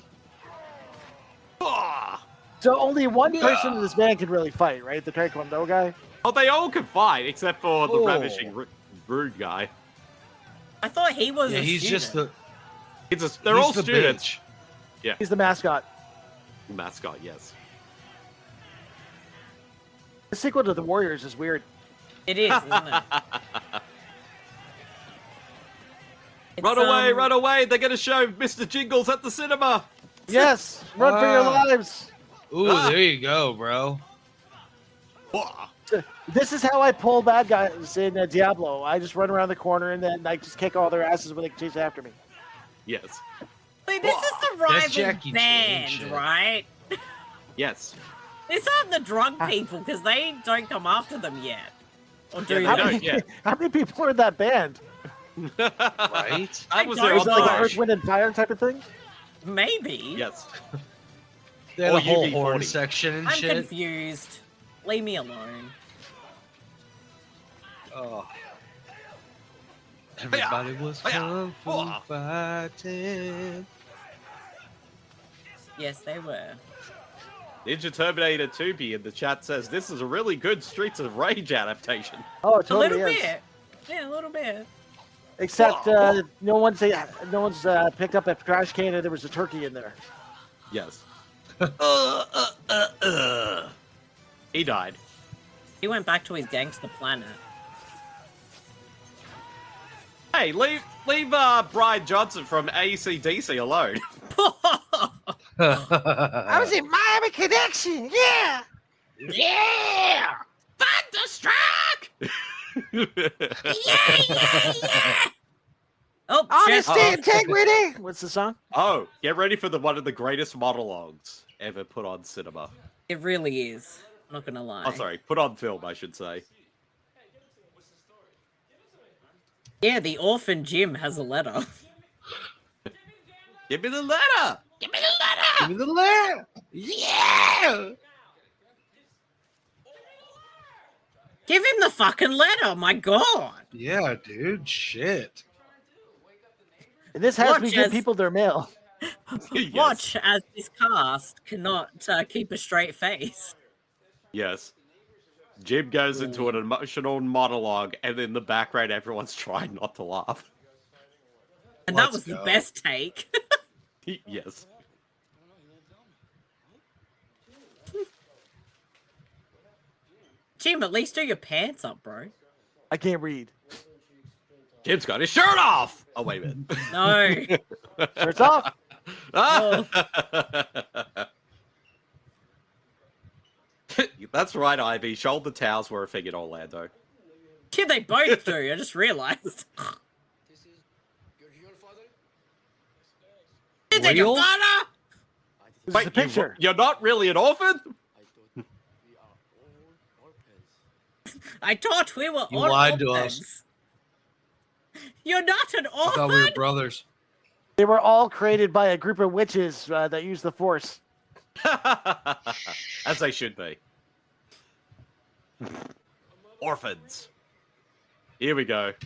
So only one person in this band can really fight, right? The Taekwondo guy? Oh, they all can fight, except for the Ravishing Rude guy. I thought he was a he's student. just the... They're all the students. bitch. Yeah. He's the mascot. Mascot, yes. The sequel to The Warriors is weird. It is, isn't it? Run away! They're going to show Mr. Jingles at the cinema! Yes! Run for your lives! Ooh, there you go, bro. This is how I pull bad guys in Diablo. I just run around the corner and then I just kick all their asses when they chase after me. Yes. Wait, this is the rival band, right? Yes. These aren't the drug people because they don't come after them yet. Or do Yeah, they? they don't yet. How many people are in that band? Right? That was Is their it like an entourage. Earth, Wind, and Fire type of thing? Maybe. Yes. They had Or a whole UB40. horn section and I'm shit. confused. Leave me alone. Oh. Everybody was kung fu fighting. Yes, they were. Ninja Terminator 2B in the chat says this is a really good Streets of Rage adaptation. Oh, it A totally little is. bit. Yeah, a little bit. Except no one's picked up a trash can and there was a turkey in there. Yes. He died. He went back to his gangster planet. Hey, leave Brian Johnson from AC/DC alone. I was in Miami Connection, yeah! Yeah! Thunderstruck! Yeah! Oh, Honesty, shit. integrity. What's the song? Oh, get ready for one of the greatest monologues ever put on cinema. It really is. I'm not gonna lie. Oh, sorry, put on film, I should say. Yeah, the orphan Jim has a letter. Give me the letter! Give me the letter! Give me the letter! Yeah! Give him the fucking letter, my god! Yeah, dude, shit. And this has to be Watch good as- people their mail. Watch as this cast cannot keep a straight face. Yes. Jim goes into an emotional monologue, and in the background, everyone's trying not to laugh. And that was the best take. Yes. Jim, at least do your pants up, bro. I can't read. Jim's got his shirt off! Oh, wait a minute. No. Shirt's off. Oh. That's right, Ivy. Shoulder towels were a thing in Orlando. Yeah, they both do. I just realized. Is that your Real? father? This is Wait, a picture. you're not really an orphan? I thought we were You all lied to orphans. us. You're not an I thought we orphan? were brothers. They were all created by a group of witches that use the Force. As they should be. Orphans. Here we go.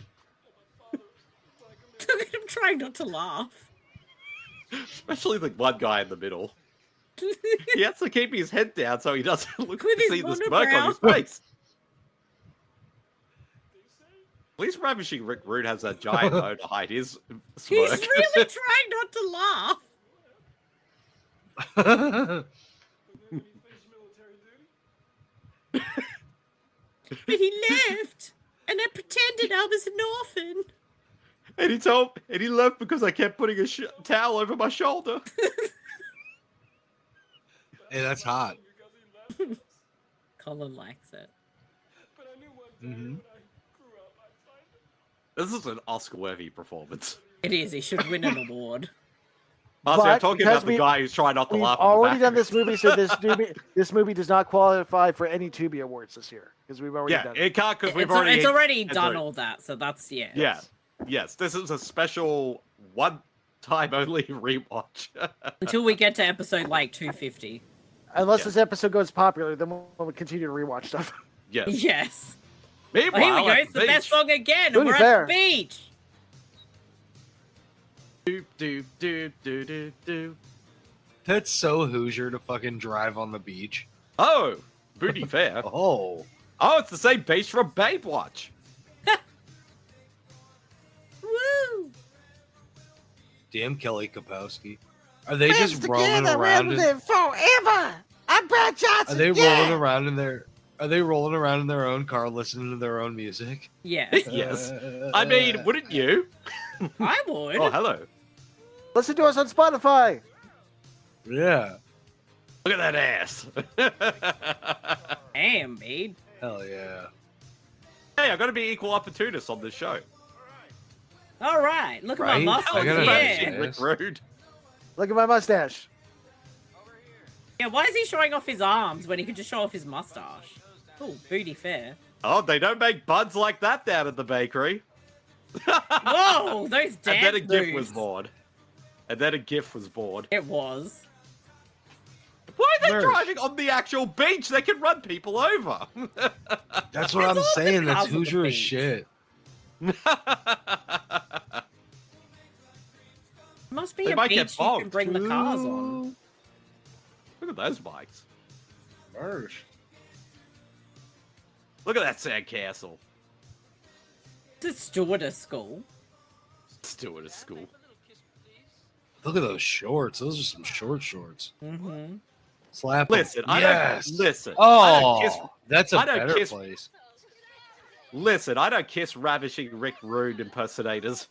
I'm trying not to laugh. Especially the one guy in the middle. He has to keep his head down so he doesn't look With his see the smoke on his monobrow. face. At least Ravishing Rick Rude has that giant bow to hide his He's smoke. really trying not to laugh. But he left, and I pretended I was an orphan. And he left because I kept putting a towel over my shoulder. Hey, that's hot. Colin likes it. Mm-hmm. This is an Oscar-worthy performance. It is. He should win an award. Honestly, I'm But talking because about the guy who's trying not to We've laugh. in the already done background. this movie, so this movie does not qualify for any Tubi awards this year because we've already Yeah, done it. it can't because we've It's already it's done already- all that, so that's yeah. Yeah. Yes, this is a special one-time only rewatch. Until we get to episode like 250. Unless Yeah. this episode goes popular, then we'll continue to rewatch stuff. Yes. Yes. Meanwhile, Oh, here we go. at It's the best beach. song again, and Booty we're Fair. at the beach. Do, do, do, do, do, do. That's so Hoosier to fucking drive on the beach. Oh, Booty Fair. Oh. Oh, it's the same beach from Babe Watch. Woo! Damn Kelly Kapowski. Are they just rolling around? forever. I bet you Are they rolling around in their? Are they rolling around in their own car, listening to their own music? Yes. Yes. I mean, wouldn't you? I would. Oh, hello. Listen to us on Spotify. Yeah. Look at that ass. Damn, babe. Hell yeah. Hey, I've got to be equal opportunist on this show. All right. Look at Right? my I muscles. gotta Yeah. imagine. Rick Rude. Look at my mustache. Yeah, why is he showing off his arms when he could just show off his mustache? Oh, Booty Fair. Oh, they don't make buns like that down at the bakery. Whoa, those And then a damn GIF was moves. born. And then a GIF was born. It was. Why are they Merch. driving on the actual beach? They can run people over. That's what I'm all saying. That's because of the Hoosier as beach. shit. Must be They a might get beach you can bogged. bring the cars on. Look at those bikes. Merch. Look at that sandcastle. It's a stewardess school. Stewardess school. Look at those shorts. Those are some short shorts. Mm-hmm. Slap 'em. Listen, I yes. don't listen. Oh, I don't kiss, that's a I don't better kiss- place. listen, I don't kiss ravishing Rick Rude impersonators.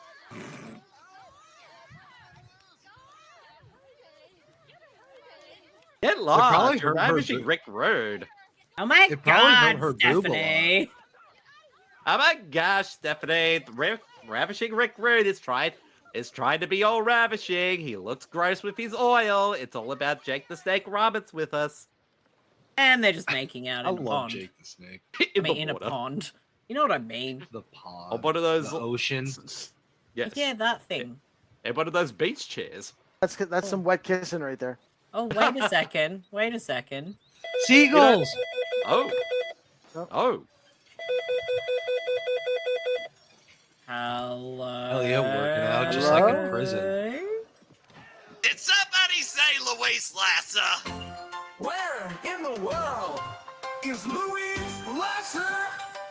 Get probably lost, hurt her ravishing boo- Rick Rude. Oh my It probably hurt god, her boob a lot. Stephanie. Oh my gosh, Stephanie, Rick Ravishing Rick Rude is trying to be all ravishing. He looks gross with his oil. It's all about Jake the Snake Roberts with us. And they're just making out in a love pond. Jake the Snake. In a pond. You know what I mean? The pond. Or one of those the ocean. Yes. Yeah, that thing. And one of those beach chairs. That's some wet kissing right there. Oh, wait a second. Wait a second. Seagulls. Oh. Oh. Hello. Hell yeah, working out just like in prison. Did somebody say Louise Lasser? Where in the world is Louise Lasser?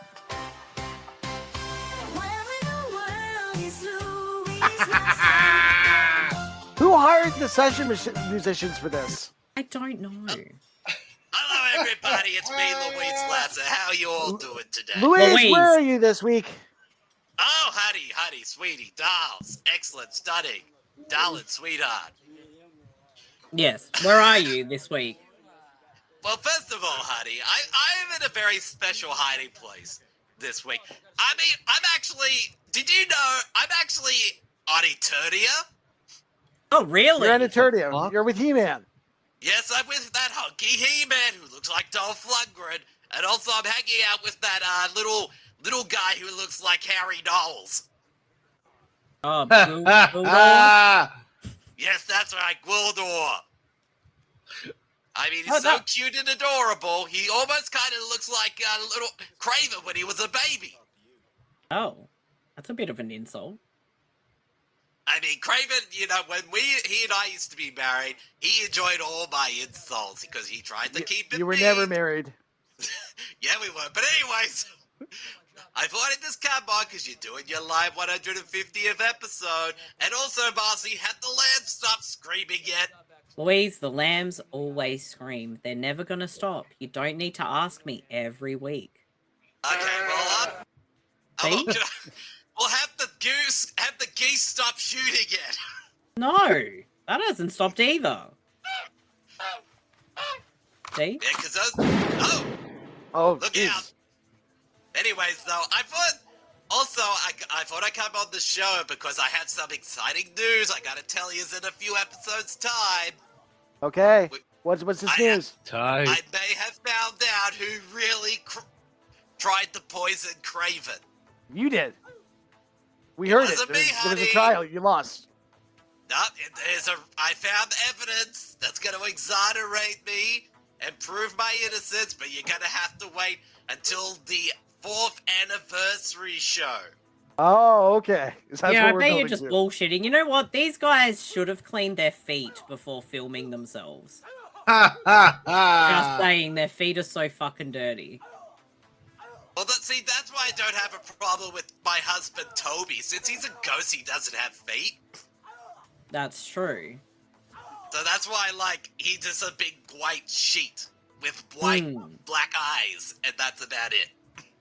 Where in the world is Louise Lasser? Who hired the session musicians for this? I don't know. Hello, everybody. It's me, Louise Lasser. How you all doing today? Louise, where are you this week? Oh, honey, sweetie, dolls. Excellent, stunning. Darling, sweetheart. Yes. Where are you this week? Well, first of all, honey, I am in a very special hiding place this week. I mean, did you know I'm actually on Eternia? Oh, really? You're on Eternia. You're with He-Man. Yes, I'm with that hunky He-Man who looks like Dolph Lundgren, and also I'm hanging out with that little guy who looks like Harry Knowles. Oh, Yes, that's right, Gwildor. I mean, he's so cute and adorable. He almost kind of looks like a little Craven when he was a baby. Oh, that's a bit of an insult. I mean, Craven, you know, when he and I used to be married, he enjoyed all my insults because he tried to keep it You were mean. never married. Yeah, we were. But anyways, I thought I'd just come on because you're doing your live 150th episode. And also, Marcy, have the lambs stop screaming yet? Louise, the lambs always scream. They're never going to stop. You don't need to ask me every week. Okay, well, we'll have the geese stop shooting yet. No, that hasn't stopped either. See? Yeah, because those... Oh, look geez. out. Anyways, though, I thought I'd come on the show because I have some exciting news I gotta tell you in a few episodes' time. Okay. What's this news? I may have found out who really tried to poison Craven. You did. We heard it. wasn't There me, was a honey. trial. You lost. No, I found evidence that's going to exonerate me and prove my innocence, but you're going to have to wait until the 4th anniversary show. Oh, okay. That's Yeah, what I we're bet you're building just to. bullshitting. You know what? These guys should have cleaned their feet before filming themselves. Just saying, their feet are so fucking dirty. Well, see, that's why I don't have a problem with my husband, Toby. Since he's a ghost, he doesn't have feet. That's true. So that's why, he's just a big white sheet with black eyes, and that's about it.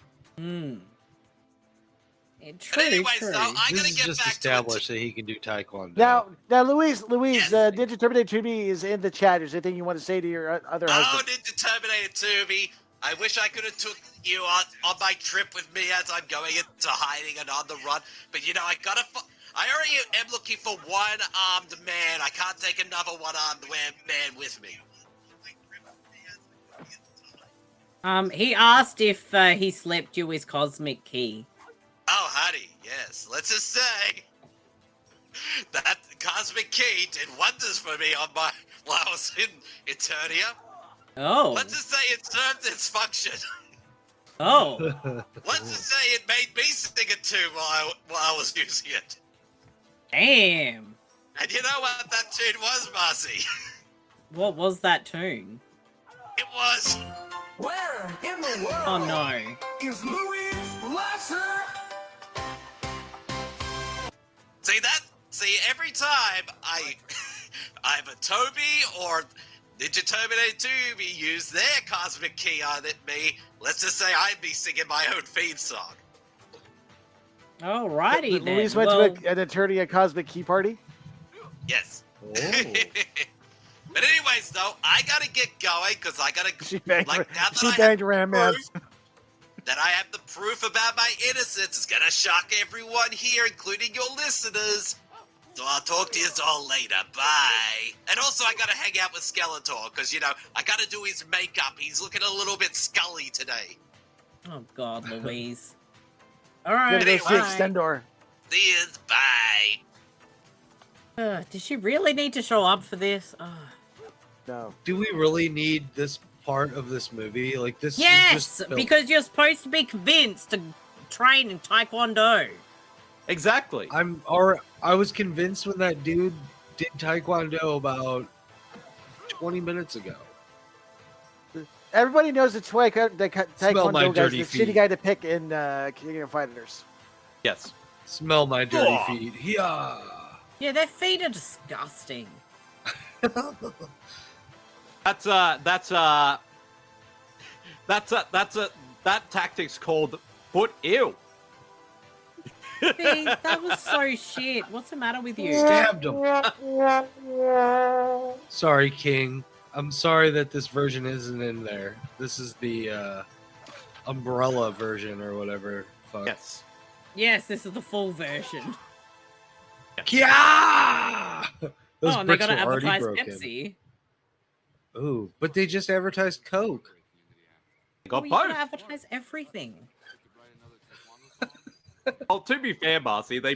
True, anyways, true. though, I This gotta is get just back established that he can do taekwondo. Now, Louise, Ninja Terminator 2B is in the chat. Is there anything you want to say to your other Oh, husband? Ninja Terminator 2B. I wish I could have took you on my trip with me as I'm going into hiding and on the run. But, you know, I already am looking for one-armed man. I can't take another one-armed man with me. He asked if he slipped you his cosmic key. Oh, honey, yes. Let's just say that cosmic key did wonders for me while I was in Eternia. Oh. Let's just say it served its function. Oh. Let's just say it made me sing a tune while I was using it. Damn. And you know what that tune was, Marcy? What was that tune? It was... Where in the world Oh no. is Louise Lasser? See, every time either Toby or Ninja Terminator 2B use their cosmic key on me, let's just say I'd be singing my own theme song. Alrighty then. Louise went to an Eternia cosmic key party? Yes. But anyways, though, I gotta get going because I gotta. She banged, now that she I banged have Ram Man. proof- that I have the proof about my innocence is gonna shock everyone here, including your listeners. So I'll talk to you all later. Bye. And also, I gotta hang out with Skeletor, because, you know, I gotta do his makeup. He's looking a little bit scully today. Oh, God, Louise. All right, Give this to Extendor. See yous. Bye. Did she really need to show up for this? No. Do we really need this part of this movie? Like this? Yes, because you're supposed to be convinced to train in Taekwondo. Exactly. I was convinced when that dude did Taekwondo about 20 minutes ago. Everybody knows the Taekwondo my guy's dirty the feet. shitty guy to pick in King of Fighters. Yes. Smell my dirty Oh. feet. Yeah. Yeah, their feet are disgusting. That tactic's called foot ew. See, that was so shit. What's the matter with you? Stabbed him. Sorry, King. I'm sorry that this version isn't in there. This is the umbrella version or whatever. Fuck. Yes. Yes, this is the full version. Yeah. Those Oh, and they bricks gotta were already advertise broken. Pepsi. Ooh, but they just advertised Coke. Got Oh, you both. gotta advertise everything. Well, to be fair, Marcy, they.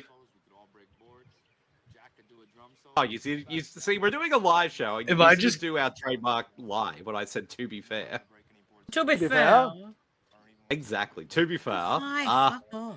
Oh, you see, we're doing a live show. If You I should just- do our trademark lie when I said "to be fair." To be fair. fair. Exactly. To be fair. Hi, fuck off.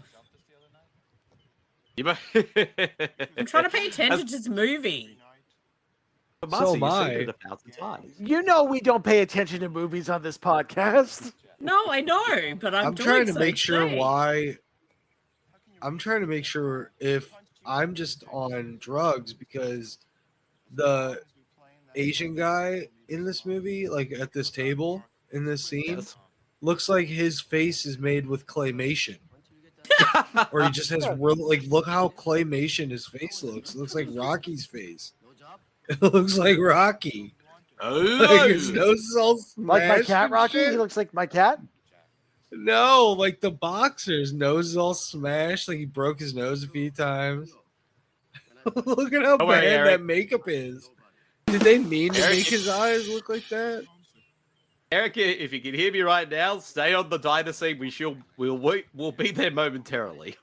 You I'm trying to pay attention to this movie. Marcy, am you said I. it 1,000 times. You know we don't pay attention to movies on this podcast. No, I know, but I'm doing trying to so make sure today. why. I'm trying to make sure if I'm just on drugs because the Asian guy in this movie, like at this table in this scene, looks like his face is made with claymation. Or he just has real, like, look how claymation his face looks. It looks like Rocky's face. It looks like Rocky. Like his nose is all Like my smashed cat, and Rocky? shit. He looks like my cat? No, like the boxer's nose is all smashed. Like he broke his nose a few times. Look at how Don't worry, bad Eric. that makeup is. Did they mean to Eric, make his eyes look like that? Eric, if you can hear me right now, stay on the dynasty. We'll be there momentarily.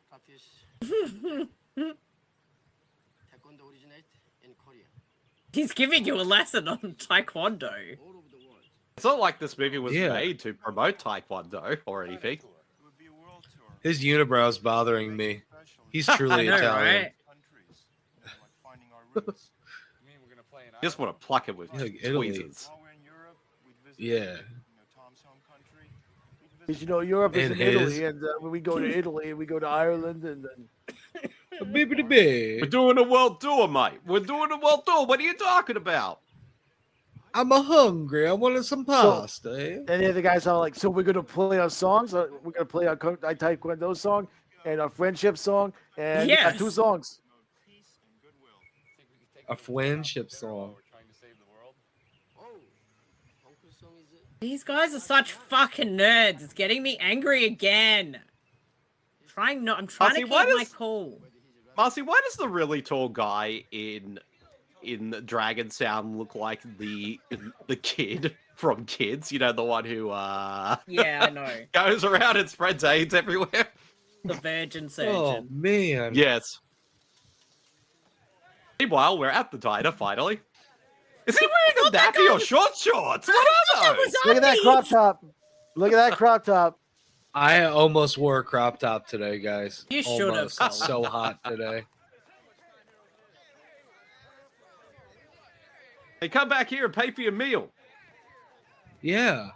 He's giving you a lesson on Taekwondo. It's not like this movie was Yeah. made to promote Taekwondo or anything. His unibrow's bothering me. He's truly I know, Italian. right? Just want to pluck it with Like Italy. tweezers. Yeah. Because you know Europe is It in Italy, is. and when we go to Italy, we go to Ireland, and then We're doing a world tour, mate. We're doing a world tour. What are you talking about? I'm hungry. I wanted some pasta. eh? and the other guys are like, so we're gonna play our songs. We're gonna play our Taekwondo song and our friendship song, and we got Yes. 2 songs. A friendship song. These guys are such fucking nerds. It's getting me angry again. I'm trying Marcy, to keep why my does- cool. Marcy, why does the really tall guy in Dragon Sound look like the kid from Kids? You know, the one who Yeah, I know. goes around and spreads AIDS everywhere. The virgin Oh surgeon. man. Yes. Meanwhile, we're at the diner finally. Is he wearing a nappy or short shorts? What are those? Look at that crop top. Look at that crop top. I almost wore a crop top today, guys. You should have, Almost. It's so hot today. Hey, come back here and pay for your meal. Yeah.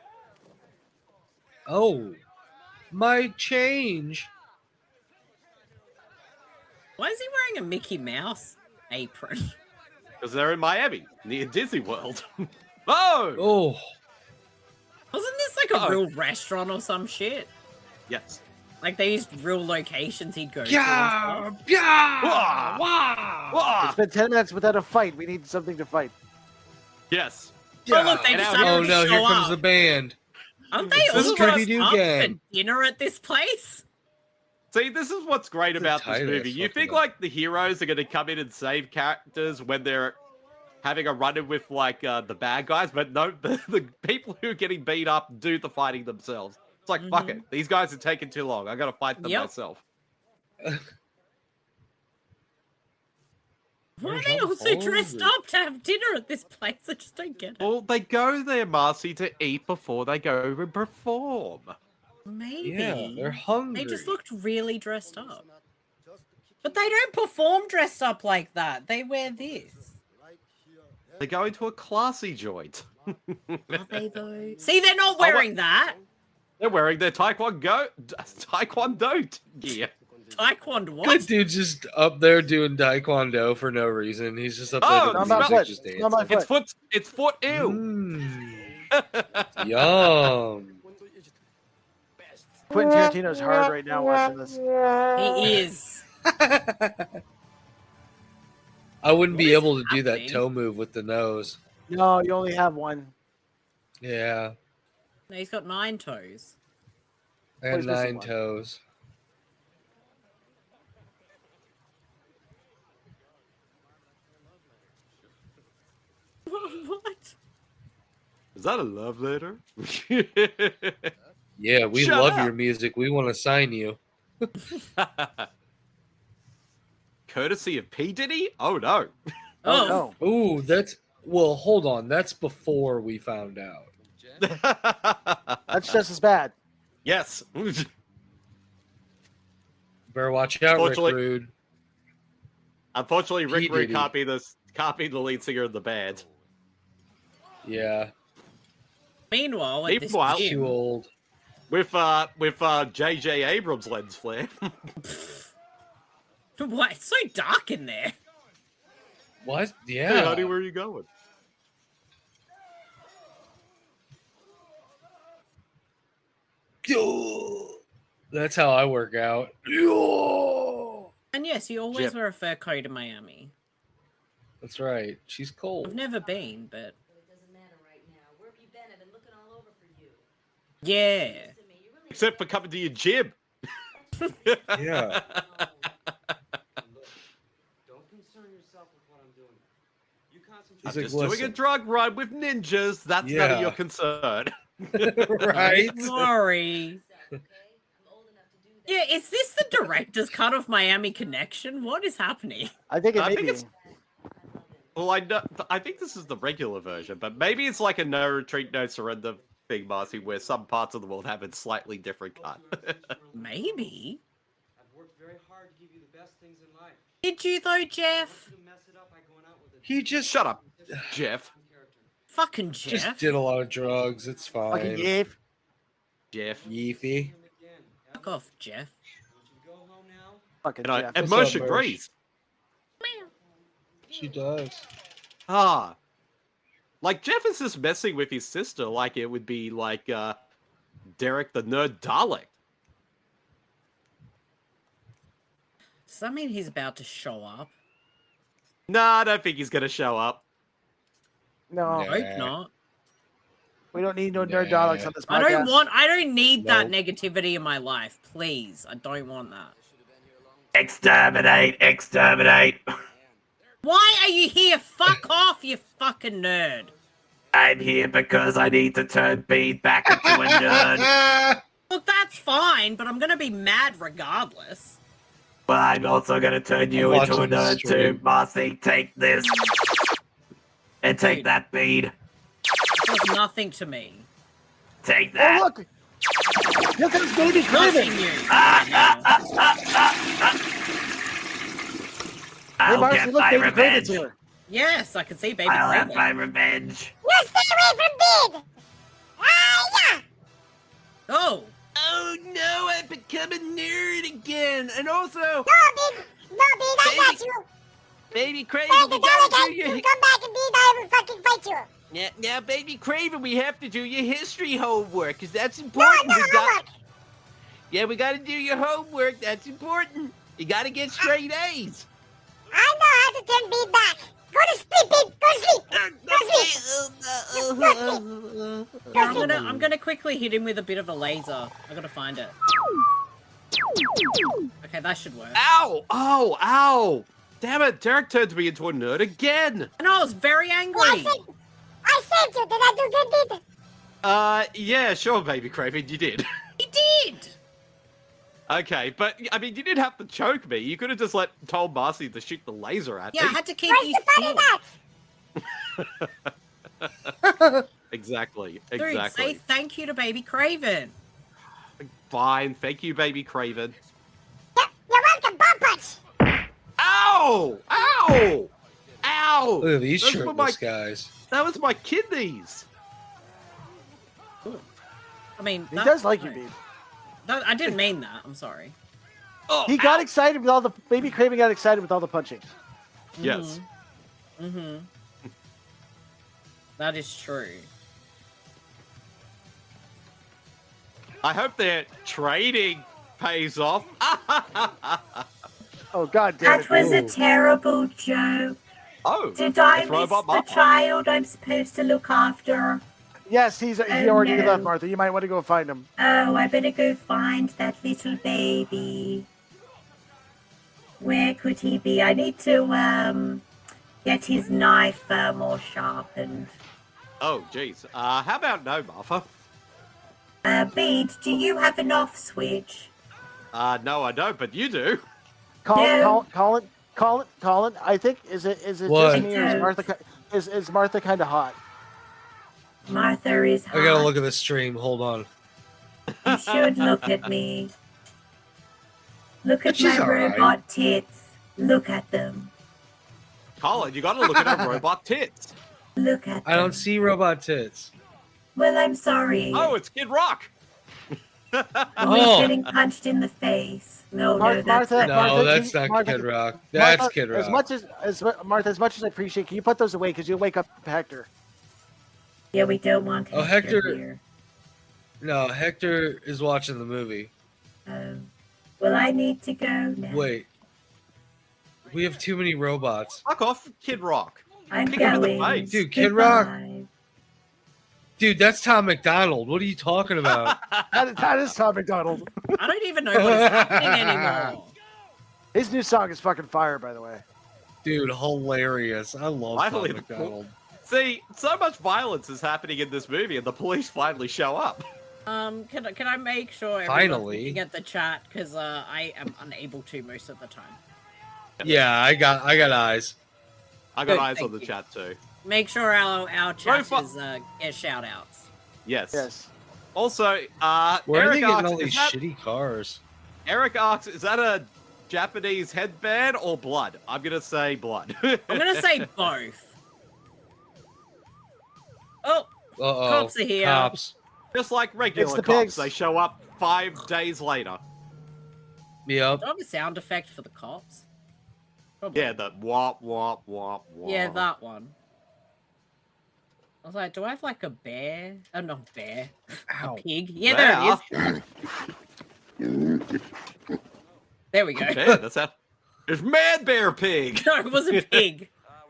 Oh, my change. Why is he wearing a Mickey Mouse apron? Because they're in Miami, near Disney World. Oh! Oh, Wasn't this like a real restaurant or some shit? Yes. Like they used real locations he'd go to. yeah, and stuff? yeah, wow. It's been 10 minutes without a fight. We need something to fight. Yes. Oh, look, they And just out Oh happened to no, here show comes up. the band. Aren't they This is all what- up Scooby-Doo for gang. dinner at this place? See, this is what's great about this tight movie. ass You think fucking- like the heroes are going to come in and save characters when they're having a run-in with like the bad guys, but no, the people who are getting beat up do the fighting themselves. It's like, fuck it. These guys are taking too long. I got to fight them Yep. myself. Why are they all so dressed up to have dinner at this place? I just don't get it. Well, they go there, Marcy, to eat before they go and perform. Maybe. Yeah, they're hungry. They just looked really dressed up. But they don't perform dressed up like that. They wear this. They go into a classy joint. Are they though? See, they're not wearing that. They're wearing their taekwondo gear. Taekwondo what? Good dude just up there doing taekwondo for no reason. He's just up there Oh, doing it's not music, my foot. just It's not my dancing. foot. It's foot ew. Yum. Quentin Tarantino's hard right now watching this. He is. I wouldn't be is able to do that happening? toe move with the nose. No, you only have one. Yeah. No, he's got 9 toes. And he's missing 9 one. toes. What? Is that a love letter? Yeah, we Shut love up. your music. We want to sign you. Courtesy of P. Diddy? Oh no. Oh, no. Ooh, that's well, hold on. That's before we found out. That's just as bad. Yes. Better watch out, Rick Unfortunately- Rude. Unfortunately, Rick P. Rude Diddy. can't be the lead singer of the band. Yeah, meanwhile, at this Meanwhile- too gym, old. With J.J. Abrams lens flare. why it's so dark in there? What? Hey, Yeah. honey, where are you going? That's how I work out. And yes, you always Jip. wear a fur coat in Miami. That's right. She's I've cold. never been, but It doesn't matter right now. Where have you been? I've been looking all over for you. yeah. Except for coming to your gym. Yeah. Don't concern yourself with what I'm doing. You concentrate. I'm He's like, just doing a "Listen." drug run with ninjas. That's none Yeah. of your concern. Right? Sorry. Okay? I'm old enough to do that. Yeah, is this the director's cut of Miami Connection? What is happening? I think it I may think be. it's- Well, I think this is the regular version, but maybe it's like a no retreat, no surrender thing, Marcy, where some parts of the world have a slightly different cut. Maybe. I've worked very hard to give you the best things in life. Did you though, Jeff? You mess it up by going out with a He just Shut up, Jeff. Fucking just Jeff. did a lot of drugs. It's Fucking fine. Yave. Jeff. Yeefy. Fuck off, Jeff. go home now. Fucking And, Jeff. and What's Mersh up, Mersh? agrees. She does. Ah. Like, Jeff is just messing with his sister like it would be like Derek the Nerd Dalek. Does that mean he's about to show up? Nah, I don't think he's going to show up. No, Yeah. Hope not. we don't need no nerd Nah. dogs on this podcast. I don't need that Nope. negativity in my life. Please. I don't want that. Exterminate! Exterminate! Why are you here? Fuck off, you fucking nerd. I'm here because I need to turn Bede back into a nerd. Look, that's fine, but I'm gonna be mad regardless. But I'm also gonna turn you I'm into a watching the nerd too, stream. Marcy. Take this. And take Dude. that, Bede. It does nothing to me. Take Oh, that. look! Here comes Baby Crushing Craven! you. right now. Hey, I'll Marcy, get look, my Baby Craven's revenge. here. Yes, I can see Baby I'll have Craven. my revenge. Let's stay away from Big! Yeah! Oh, Oh no, I've become a nerd again. And also, No, Big! No, Big, I got you! Baby Craven, Hey, we the gotta do delegate, your... you come back and Big, I will fucking fight you! Now, Baby Craven, we have to do your history homework, because that's No, important. no, homework! Yeah, we gotta do your homework. That's important. You gotta get straight A's. I know how to turn Big back! Go to sleep, babe. Go to sleep. Go to sleep. Yeah, I'm gonna quickly hit him with a bit of a laser. I gotta find it. Okay, that should work. Ow! Oh, ow! Damn it, Derek turned me into a nerd again. And I was very angry. I saved you. Did I do good, deed? Yeah, sure, baby Craven, you did. He did. Okay, but I mean, you didn't have to choke me. You could have just told Marcy to shoot the laser at Yeah, I me. had to keep you still. Exactly. Dude, Exactly. say thank you to Baby Craven. Fine, thank you, baby Craven. You're welcome, bomb punch. Ow! Ow! Ow! Look at these Those were shirtless guys. That was my kidneys. I mean, He does like you, babe. No, I didn't mean that. I'm sorry. Oh, He got excited with all the Baby Craven got excited with all the punching. Yes. Mm-hmm. That is true. I hope their trading pays off. Oh God damn That was a terrible joke. Oh, Did I it's miss Robot the Martha. child I'm supposed to look after? Yes, he Oh, already no. left, Martha. You might want to go find him. Oh, I better go find that little baby. Where could he be? I need to get his knife more sharpened. Oh, jeez. How about no, Martha? Bede, do you have an off switch? No, I don't, but you do. Colin. I think is it What? just me or is Martha kind of hot? Martha is hot. I gotta look at the stream. Hold on. You should look at me. Look at She's my all right. robot tits. Look at them. Colin, you gotta look at our robot tits. Look at I don't see robot tits. Well, I'm sorry. Oh, it's Kid Rock. He's Oh. getting punched in the face. No, Mar- no, that's Martha- not No, Martha, that's can you- not Martha- Kid Rock. That's Martha, Kid Rock. Martha, as much as I appreciate, can you put those away because you'll wake up Hector. Yeah, we don't want Oh, Hector Hector. here. No, Hector is watching the movie. Well, I need to go now. Wait. We have too many robots. Fuck off, Kid Rock. I'm Kick him in the going. face. Dude, Kid Rock. Dude, that's Tom McDonald. What are you talking about? that is Tom McDonald. I don't even know what is happening anymore. His new song is fucking fire, by the way. Dude, hilarious. I love Finally, Tom McDonald. See, so much violence is happening in this movie, and the police finally show up. Can I make sure everyone's Finally. looking at the chat because I am unable to most of the time. Yeah, I got eyes. I got Good, eyes on thank the you. chat too. Make sure our chat Very is get shout outs. Yes. Yes. Also, Where are Eric they getting asks, all these is that, shitty cars? Eric asks, is that a Japanese headband or blood? I'm gonna say blood. I'm gonna say both. Oh, Uh-oh. cops are here. Cops. Just like regular It's the cops, pigs. they show up 5 days later. Yep. Do I have a sound effect for the cops? Probably. Yeah, the wop wop wop wop. Yeah, that one. I was like, do I have like a bear? Oh, not bear. Ow. A pig. Yeah, there it is. There we go. Yeah, that's that. It's Mad Bear Pig. No, it was a pig.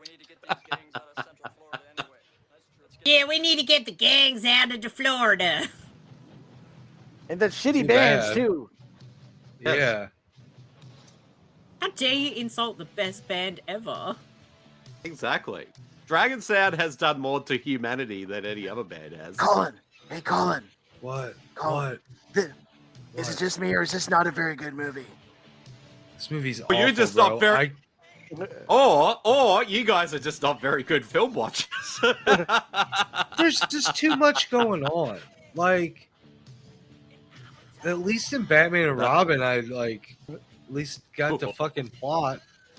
Yeah, we need to get the gangs out of Florida. And the shitty Too bands bad. too. Yeah. How dare you insult the best band ever? Exactly. Dragon Sound has done more to humanity than any other band has. Colin, hey Colin, What? Colin. What? Is it just me or is this not a very good movie? This movie's Well, awful, you're just bro. not very. Or you guys are just not very good film watchers. There's just too much going on. Like, at least in Batman and Robin, I like at least got the fucking plot.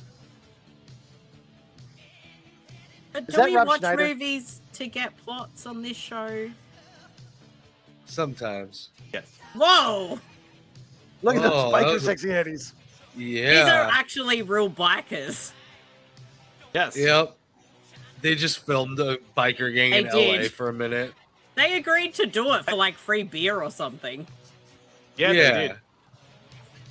But Is do that we Rob watch Schneider? movies to get plots on this show? Sometimes. Yes. Whoa! Look at Oh, those that biker was a- sexy Eddies. These are Yeah. actually real bikers. Yes. Yep. They just filmed a biker gang They in LA did. for a minute. They agreed to do it for like free beer or something. Yeah, Yeah. they did.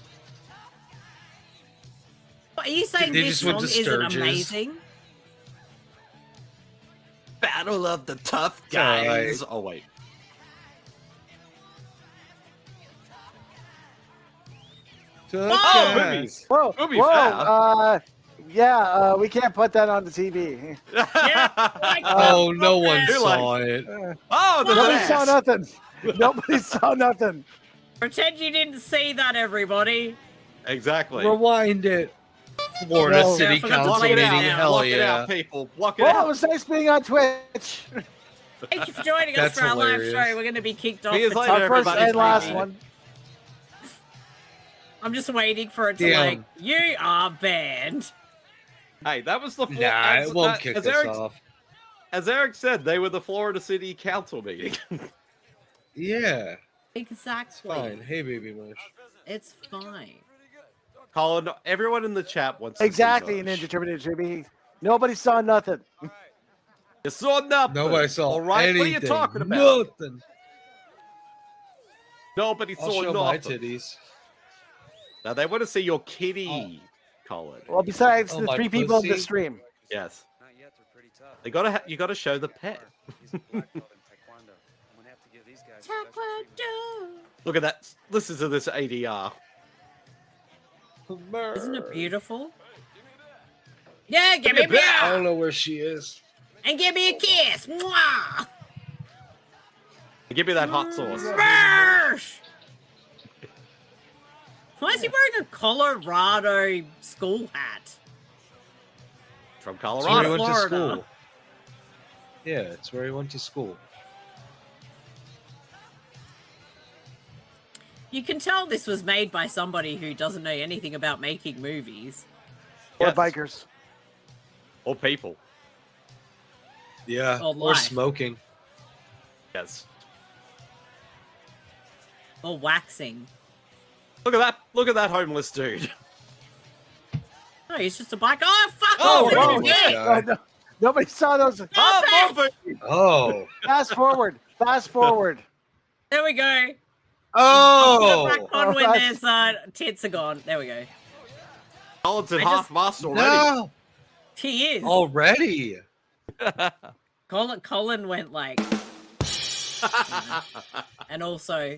Are you saying They this just went song to isn't Sturgis. amazing? battle of the tough alright. guys. Oh wait. Oh, movies. Whoa, Movie whoa. We can't put that on the TV. Oh, no one Who saw it. Oh, the Nobody best. saw nothing. Nobody saw nothing. Pretend you didn't see that, everybody. Exactly. Rewind it. Florida No. City Yeah, I forgot to Council play it meeting. out. Hell Block it yeah. out, people. Block it Well, it out. was nice being on Twitch. Thank you for joining us That's for our live hilarious. show. We're going to be kicked off. See you for later, Our first everybody. and last Bye. one. I'm just waiting for it to Damn. you are banned. Hey, that was the Nah, it won't kick as us Eric, off. As Eric said, they were the Florida City Council meeting. Yeah. Exactly. Fine. Hey, baby mush. It's fine. Colin, everyone in the chat wants to Exactly, see Bush. Ninja Terminator 2B. Nobody saw nothing. You saw nothing. Nobody saw All right, anything. what are you talking about? Nothing. Nobody I'll saw show my nothing. titties. Now they want to see your kitty, Colin. Well, besides Oh, the my 3 people in the pussy? stream. Yes. They gotta you gotta show the pet. Look at that. Listen to this ADR. Isn't it beautiful? Yeah, give me a I beer don't know where she is. and give me a kiss. Mwah! Give me that hot sauce. Smash! Why is he wearing a Colorado school hat? From It's where he Colorado. went to Florida. school. Yeah, it's where he went to school. You can tell this was made by somebody who doesn't know anything about making movies. Or Yes. bikers. Or people. Yeah, Or or life. smoking. Yes. Or waxing. Look at that. Look at that homeless dude. No, he's just a bike. Oh, fuck Oh, off! whoa, Look at yeah. it. Nobody saw those. Oh, movie. Oh. Fast forward. Fast forward. There we go. Oh. Put it back on when that's- there's tits are gone. There we go. Colin's in I half just- mast already. No. He is. Already. Colin went like, and also,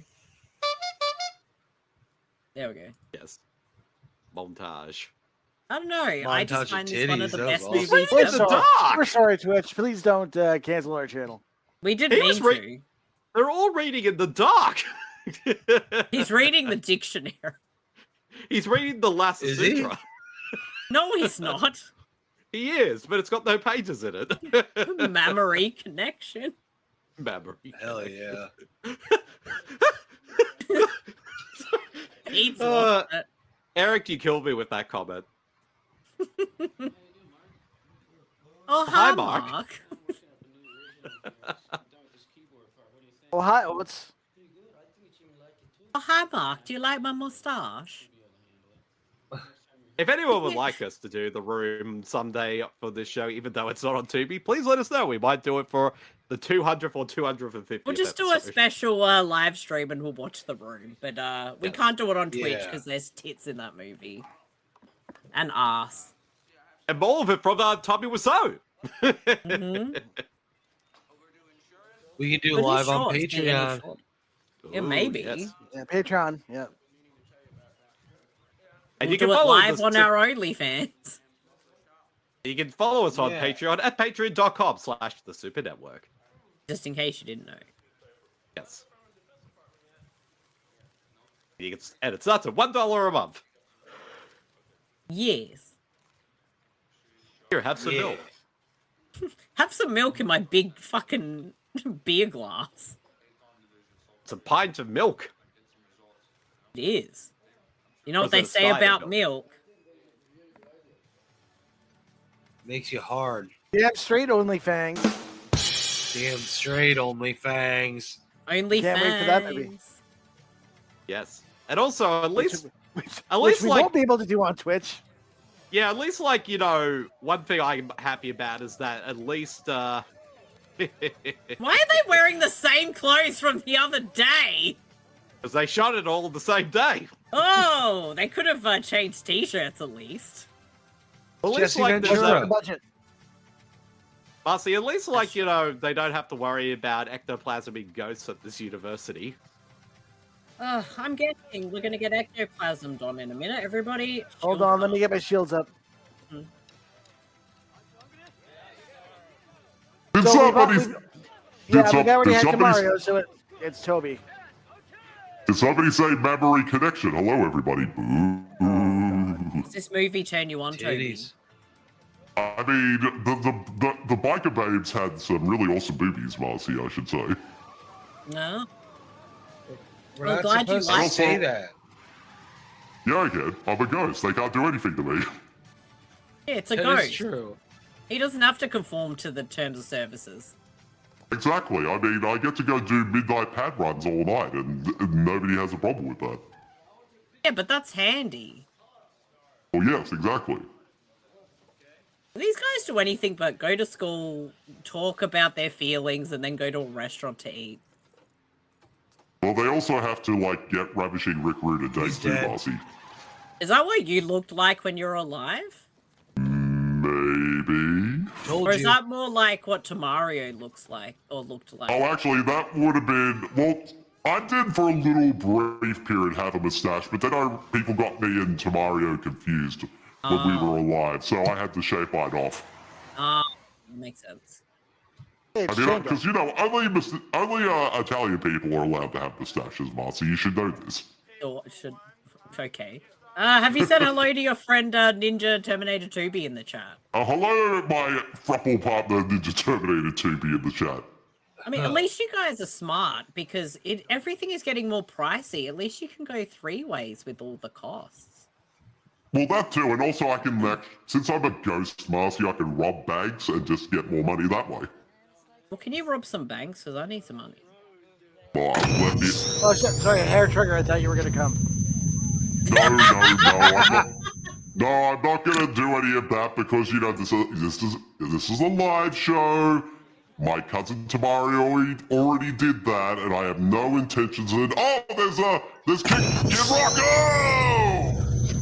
there we go. Yes. Montage. I don't know. I just Montage of find this one of titties, the that best was movies awesome. We're in the ever. sorry. dark. We're sorry, Twitch. Please don't cancel our channel. We didn't He was mean re- to. They're all reading in the dark. He's reading the dictionary. He's reading the Lhasa Is he? Sutra. No, he's not. He is, but it's got no pages in it. Mammary connection. Memory. Hell yeah. He's Uh, lost it. Eric, you killed me with that comment. Oh, Hi, hi, Mark. Mark. Oh, hi. What's Oh, hi, Mark. Do you like my mustache? If anyone would like us to do The Room someday for this show, even though it's not on Tubi, please let us know. We might do it for the 200th or 250th We'll just do a episode. special live stream and we'll watch The Room. But we can't do it on Twitch Yeah. because there's tits in that movie. And ass. And more of it from Tommy Wiseau. Mm-hmm. We can do But live his on shorts, they're really Patreon. short. Yeah, Ooh, maybe. yes. yeah, Patreon? Yeah. And We'll you can do it follow live us on to- our OnlyFans. You can follow us on Yeah. Patreon at patreon.com/the Super Network. Just in case you didn't know. Yes. And it starts at $1 a month. Yes. Here, have some Yeah. milk. Have some milk in my big fucking beer glass. It's a pint of milk. It is. You know what Was they it a say cider about milk? Makes you hard. Yeah, straight only fangs. Damn straight, only fangs. Only Can't wait for that movie. fangs. Yes. And also, at least, Which we like, won't be able to do on Twitch. yeah, at least, like, you know, one thing I'm happy about is that at least, Why are they wearing the same clothes from the other day? because they shot it all the same day. Oh, they could have changed t-shirts at least. At least, Jesse like, Ventura. there's a, Budget. Marcy, at least, like, you know, they don't have to worry about ectoplasm in ghosts at this university. I'm guessing we're going to get ectoplasmed on in a minute. Everybody, Hold on, let me get my shields up. Did So we've somebody... al- yeah, we've already had somebody- Mario, so it's Toby. Did somebody say memory connection? Hello, everybody. Boo. Does this movie turn you on, Toby? I mean, the biker babes had some really awesome boobies, Marcy, I should say. No. We're Well, not glad you supposed to liked say it. that. Yeah, I can. I'm a ghost. They can't do anything to me. Yeah, it's a That ghost. is true. He doesn't have to conform to the terms of services. Exactly. I mean, I get to go do midnight pad runs all night, and nobody has a problem with that. Yeah, but that's handy. Well, yes, exactly. These guys do anything but go to school, talk about their feelings, and then go to a restaurant to eat. Well, they also have to, like, get Ravishing Rick Rude a date too, dead. Marcy. Is that what you looked like when you were alive? Maybe. Or is that more like what Tamario looks like, or looked like? Oh, actually, that would have been... Well, I did for a little brief period have a mustache, but then people got me and Tamario confused when we were alive, so I had to shave mine off. Makes sense. I mean, because, you know, only Italian people are allowed to have mustaches, Marcy. You should know this. Or should... Okay. Have you said hello to your friend Ninja Terminator 2B in the chat? Hello, my thruple partner, Ninja Terminator 2B in the chat. I mean, at least you guys are smart, because everything is getting more pricey. At least you can go 3 ways with all the costs. Well, that too, and also I can, since I'm a ghost, Marcy, I can rob banks and just get more money that way. Well, can you rob some banks? Because I need some money. Well, let me... Oh, shit, sorry, hair trigger. I thought you were gonna come. No, I'm not. No, I'm not gonna do any of that because, you know, this is a live show. My cousin Tamario already did that, and I have no intentions of... Oh, there's Kid Rocco!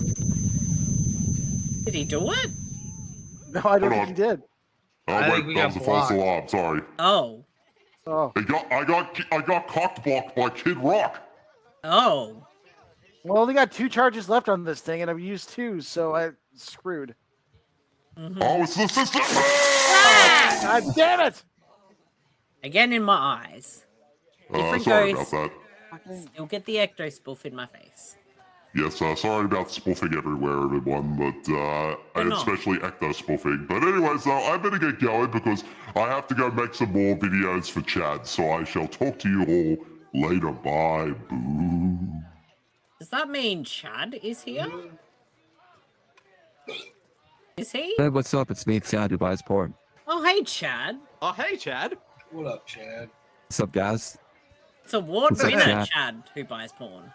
Did he do it? No, I don't think he did. Oh, wait, that was a false alarm. Sorry. Oh. Oh. I got cock blocked by Kid Rock. Oh. Well, I only got 2 charges left on this thing, and I've used 2, so I screwed. Oh, it's the system! God damn it! Again in my eyes. Different Sorry ghosts. about You'll get the ecto spoof in my face. Yes, sorry about spoofing everywhere, everyone, but and not. especially ecto spoofing. But anyways, though, I'm gonna get going because I have to go make some more videos for Chad, so I shall talk to you all later. Bye, boo. Does that mean Chad is here? Is he? Hey, what's up? It's me, Chad, who buys porn. Oh, hey, Chad. Oh, hey, Chad. What up, Chad? What's up, guys? It's award What's up, winner, Chad? Chad, who buys porn.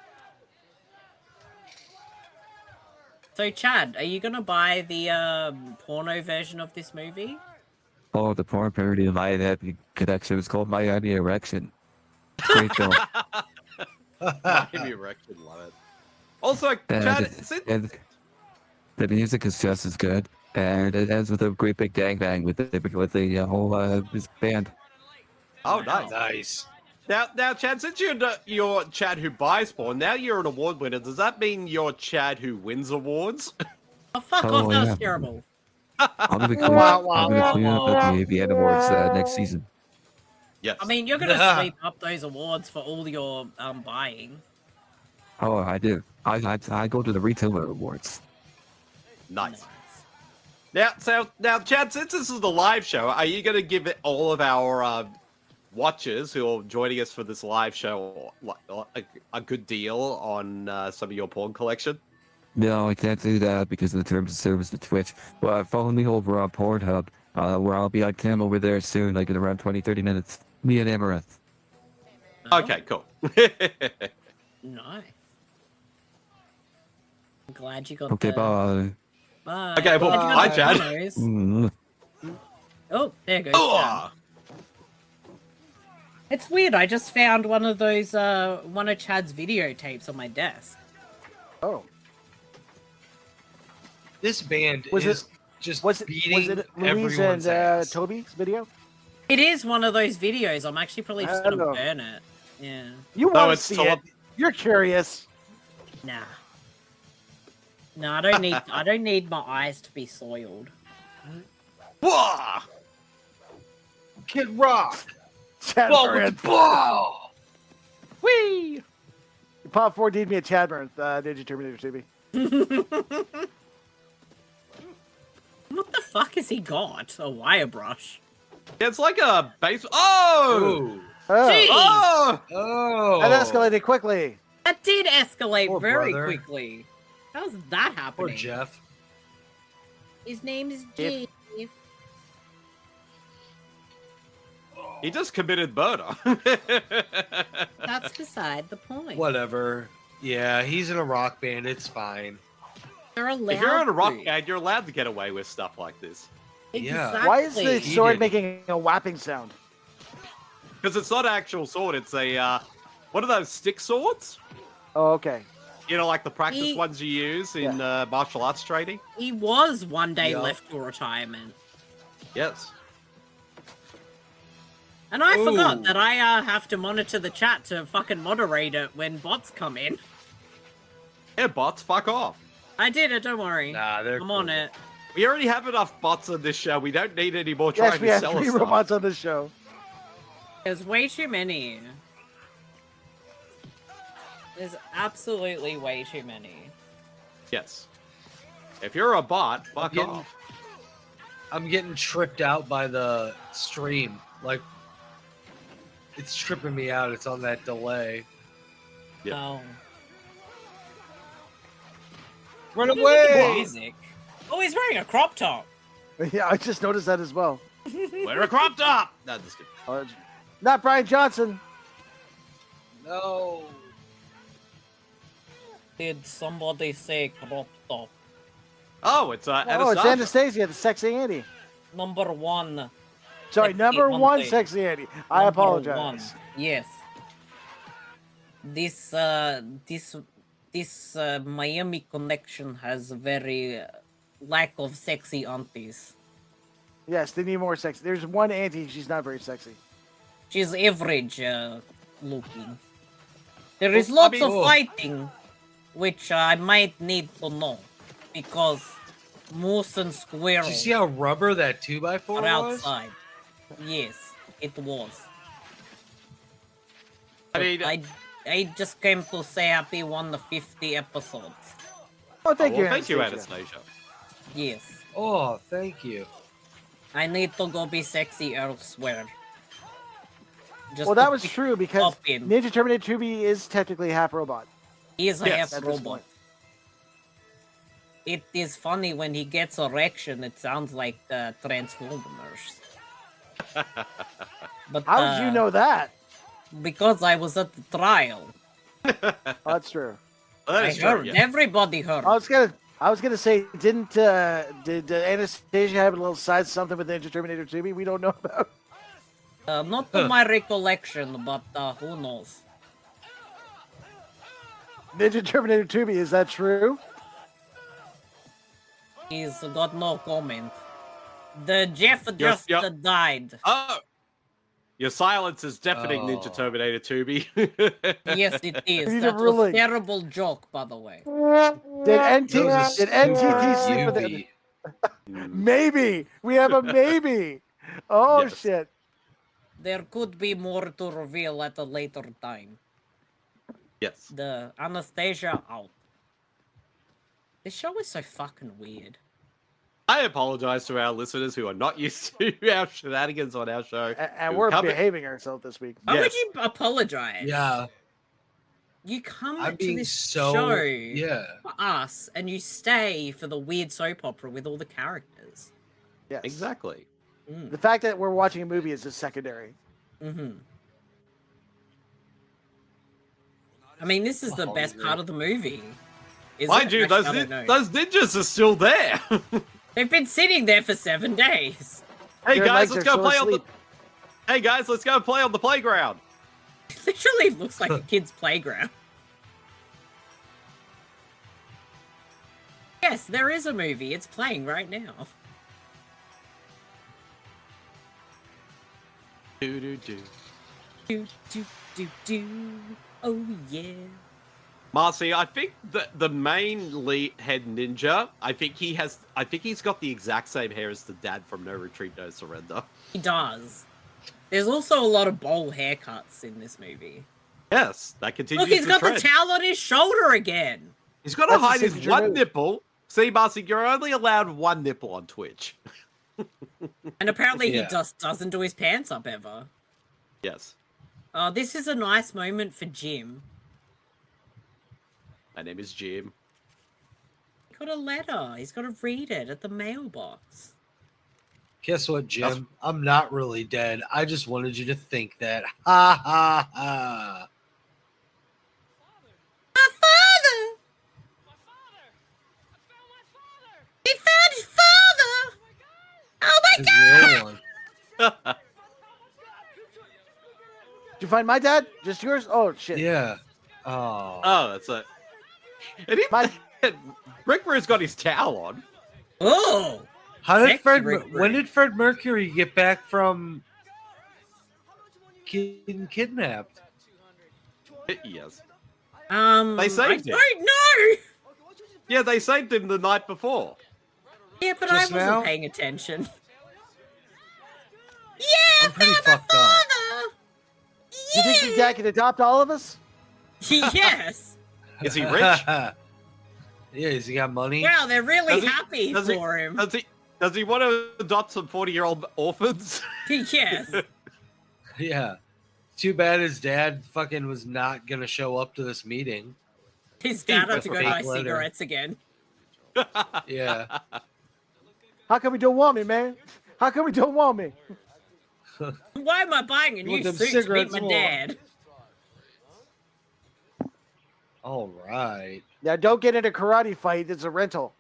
So, Chad, are you going to buy the porno version of this movie? Oh, the porn parody of My Happy Connection is called Miami Erection. Great film. Miami Erection, love it. Also, Chad, and the music is just as good, and it ends with a great big gangbang with the whole this band. Oh, nice. Nice. Now, Chad, since you're Chad who buys porn, now you're an award winner. Does that mean you're Chad who wins awards? Oh, fuck Oh, off, that yeah. was terrible. I'm gonna clean up at the AVN Awards next season. Yes. I mean, you're going to sweep up those awards for all your buying. Oh, I do. I go to the Retailer Awards. Nice. Now, Chad, since this is the live show, are you going to give it all of our watchers who are joining us for this live show a good deal on some of your porn collection? No, I can't do that because of the terms of service with Twitch. But follow me over on Pornhub, where I'll be on cam over there soon, like in around 20-30 minutes. Me and Amaranth. Okay, cool. Nice. I'm glad you got Okay, the... bye. Bye. Okay, well, Glad you got hi, the Chad. photos. Mm. Oh, there goes Chad. It's weird. I just found one of those, one of Chad's videotapes on my desk. Oh. This band Was is just Was beating it Louise everyone's and ass. Toby's video? It is one of those videos. I'm actually probably just I gonna know. burn it. Yeah. You No, want to it's see still it? up- You're curious. Nah. No, I don't need. I don't need my eyes to be soiled. Whoa! Kid Rock. Chad Ball Burns. with the ball. Whee! Pop 4D'd me a Chad Burns, Ninja Terminator 2B. What the fuck has he got? A wire brush. It's like a base. Oh! Ooh. Jeez. Oh! Oh. That escalated quickly. That did escalate Poor very brother. quickly. How's that happening? Poor Jeff. His name is Jeff. Jeff. He just committed murder. That's beside the point. Whatever. Yeah, he's in a rock band. It's fine. They're allowed If you're in a rock to. band, you're allowed to get away with stuff like this. Yeah. Why is the Exactly. sword did. making a whapping sound? Because it's not an actual sword, it's a, what are those, stick swords? Oh, okay. You know, like the practice He- ones you use in martial arts training? He was one day Yeah. left for retirement. Yes. And I forgot Ooh. that I have to monitor the chat to fucking moderate it when bots come in. Yeah, bots, fuck off. I did it, don't worry. Nah, they're I'm on cool. it. We already have enough bots on this show. We don't need any more Yes, trying we to have sell us 3 stuff. robots on this show. There's way too many. There's absolutely way too many. Yes. If you're a bot, fuck getting- off. I'm getting tripped out by the stream. Like, it's tripping me out. It's on that delay. Yeah. Oh. Run Look at the away! music. Oh, he's wearing a crop top. Yeah, I just noticed that as well. Wear a crop top! No, just kidding. Not Brian Johnson. No. Did somebody say crop top? Oh, it's Oh, it's Anastasia. Anastasia, the sexy Andy. Number one. Sorry, Sexy number one Auntie. sexy Andy. I Number apologize. one. Yes. This Miami connection has very lack of sexy aunties. Yes, they need more sexy. There's one auntie, she's not very sexy. She's average looking. There is lots of fighting, which I might need to know, because moose and squirrel Did you see how rubber that 2x4 are was? outside. Yes, it was. I mean, I just came to say happy 150 episodes. Oh, thank you, Thank you, Anastasia. Anastasia. Yes. Oh, thank you. I need to go be sexy elsewhere. Just Well, to that was pick true because up in. Ninja Terminator 2B is technically half robot. He is a Yes, half at this robot. point. It is funny when he gets erection, it sounds like the Transformers. But How did you know that? Because I was at the trial. Oh, that's true. I heard. Everybody heard. I was gonna say, did Anastasia have a little side something with Ninja Terminator 2B we don't know about? Not to my recollection, but who knows? Ninja Terminator 2B, is that true? He's got no comment. The Jeff just died. Oh! Your silence is deafening, Oh. Ninja Terminator 2B. Yes, it is. Need a That was ruling. a terrible joke, by the way. Did NTT sleep with it? Maybe we have a maybe. Oh Yes. shit! There could be more to reveal at a later time. Yes. The Anastasia out. This show is so fucking weird. I apologize to our listeners who are not used to our shenanigans on our show. And who we're come- behaving ourselves this week. Why would Yes. you apologize? Yeah. You come I'm to being this so- show yeah. for us, and you stay for the weird soap opera with all the characters. Yes. Exactly. The fact that we're watching a movie is just secondary. Mm-hmm. I mean, this is the best part of the movie. Mind you, those ninjas are still there. They've been sitting there for 7 days. Hey Their guys, legs let's are go so play on the. asleep. Hey guys, let's go play on the playground. It literally looks like a kid's playground. Yes, there is a movie. It's playing right now. Do do do. Do do do do. Oh yeah. Marcy, I think the main lead head ninja, I think he's got the exact same hair as the dad from No Retreat, No Surrender. He does. There's also a lot of bowl haircuts in this movie. Yes, that continues. Look, he's got trend. the towel on his shoulder again. He's got to hide his one nipple. See, Marcy, you're only allowed one nipple on Twitch. And apparently he just doesn't do his pants up ever. Yes. Oh, this is a nice moment for Jim. My name is Jim. He got a letter. He's got to read it at the mailbox. Guess what, Jim? I'm not really dead. I just wanted you to think that. Ha ha ha. My father! He found his father! Oh my god! Did you find my dad? Just yours? Oh shit. Yeah. Oh. Oh, that's it. And Rickman's got his towel on. Oh. When did Fred Mercury get back from getting kidnapped? Yes. They saved him. I don't know. Yeah, they saved him the night before. Yeah, but Just I wasn't now? paying attention. I'm pretty fucked up. You think your dad can adopt all of us? Yes. Is he rich? Yeah, has he got money? Wow, they're really Does he- happy does he- for him. Does he want to adopt some 40-year-old orphans? Yes. Yeah. Too bad his dad fucking was not gonna show up to this meeting. His dad had to Fake go buy letter. cigarettes again. Yeah. How come you don't want me, man? How come you don't want me? Why am I buying a You new want them suit to meet cigarettes my more? dad? All right. Now don't get in a karate fight. It's a rental.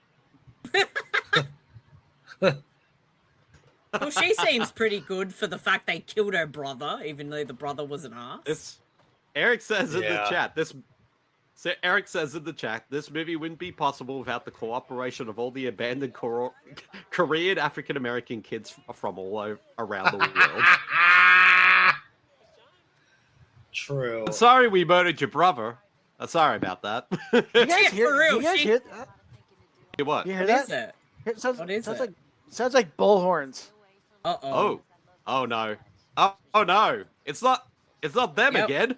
Well, she seems pretty good for the fact they killed her brother, even though the brother was an ass. Eric says in the Yeah. chat, Eric says in the chat, this movie wouldn't be possible without the cooperation of all the abandoned Korean African American kids from all around the world. True. I'm sorry we murdered your brother. I'm sorry about that. You guys hear? for real, You guys she- hear? You what? You hear What that? is it? It sounds, What is sounds it? like bullhorns. Uh-oh. Oh no. Oh no. It's not them Yep. again.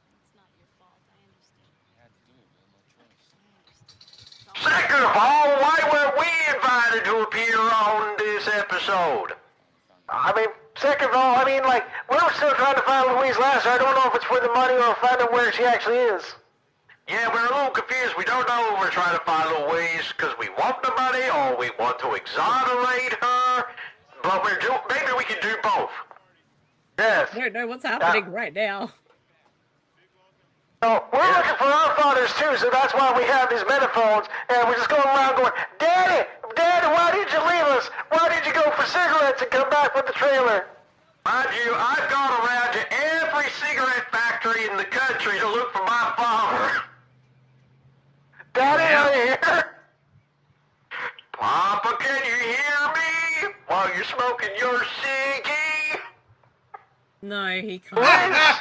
Second of all, why were we invited to appear on this episode? Second of all, like, we're still trying to find Louise Lasser. I don't know if it's for the money or find out where she actually is. Yeah, we're a little confused. We don't know if we're trying to find Louise because we want the money or we want to exonerate her. But maybe we can do both. Yes. I don't know what's happening right now. So we're looking for our fathers too, so that's why we have these metaphones, and we're just going around going, Daddy, why did you leave us? Why did you go for cigarettes and come back with the trailer? Mind you, I've gone around to every cigarette factory in the country to look for my father. Daddy, are you here? Papa, can you hear me? While you're smoking your ciggy? No, he can't.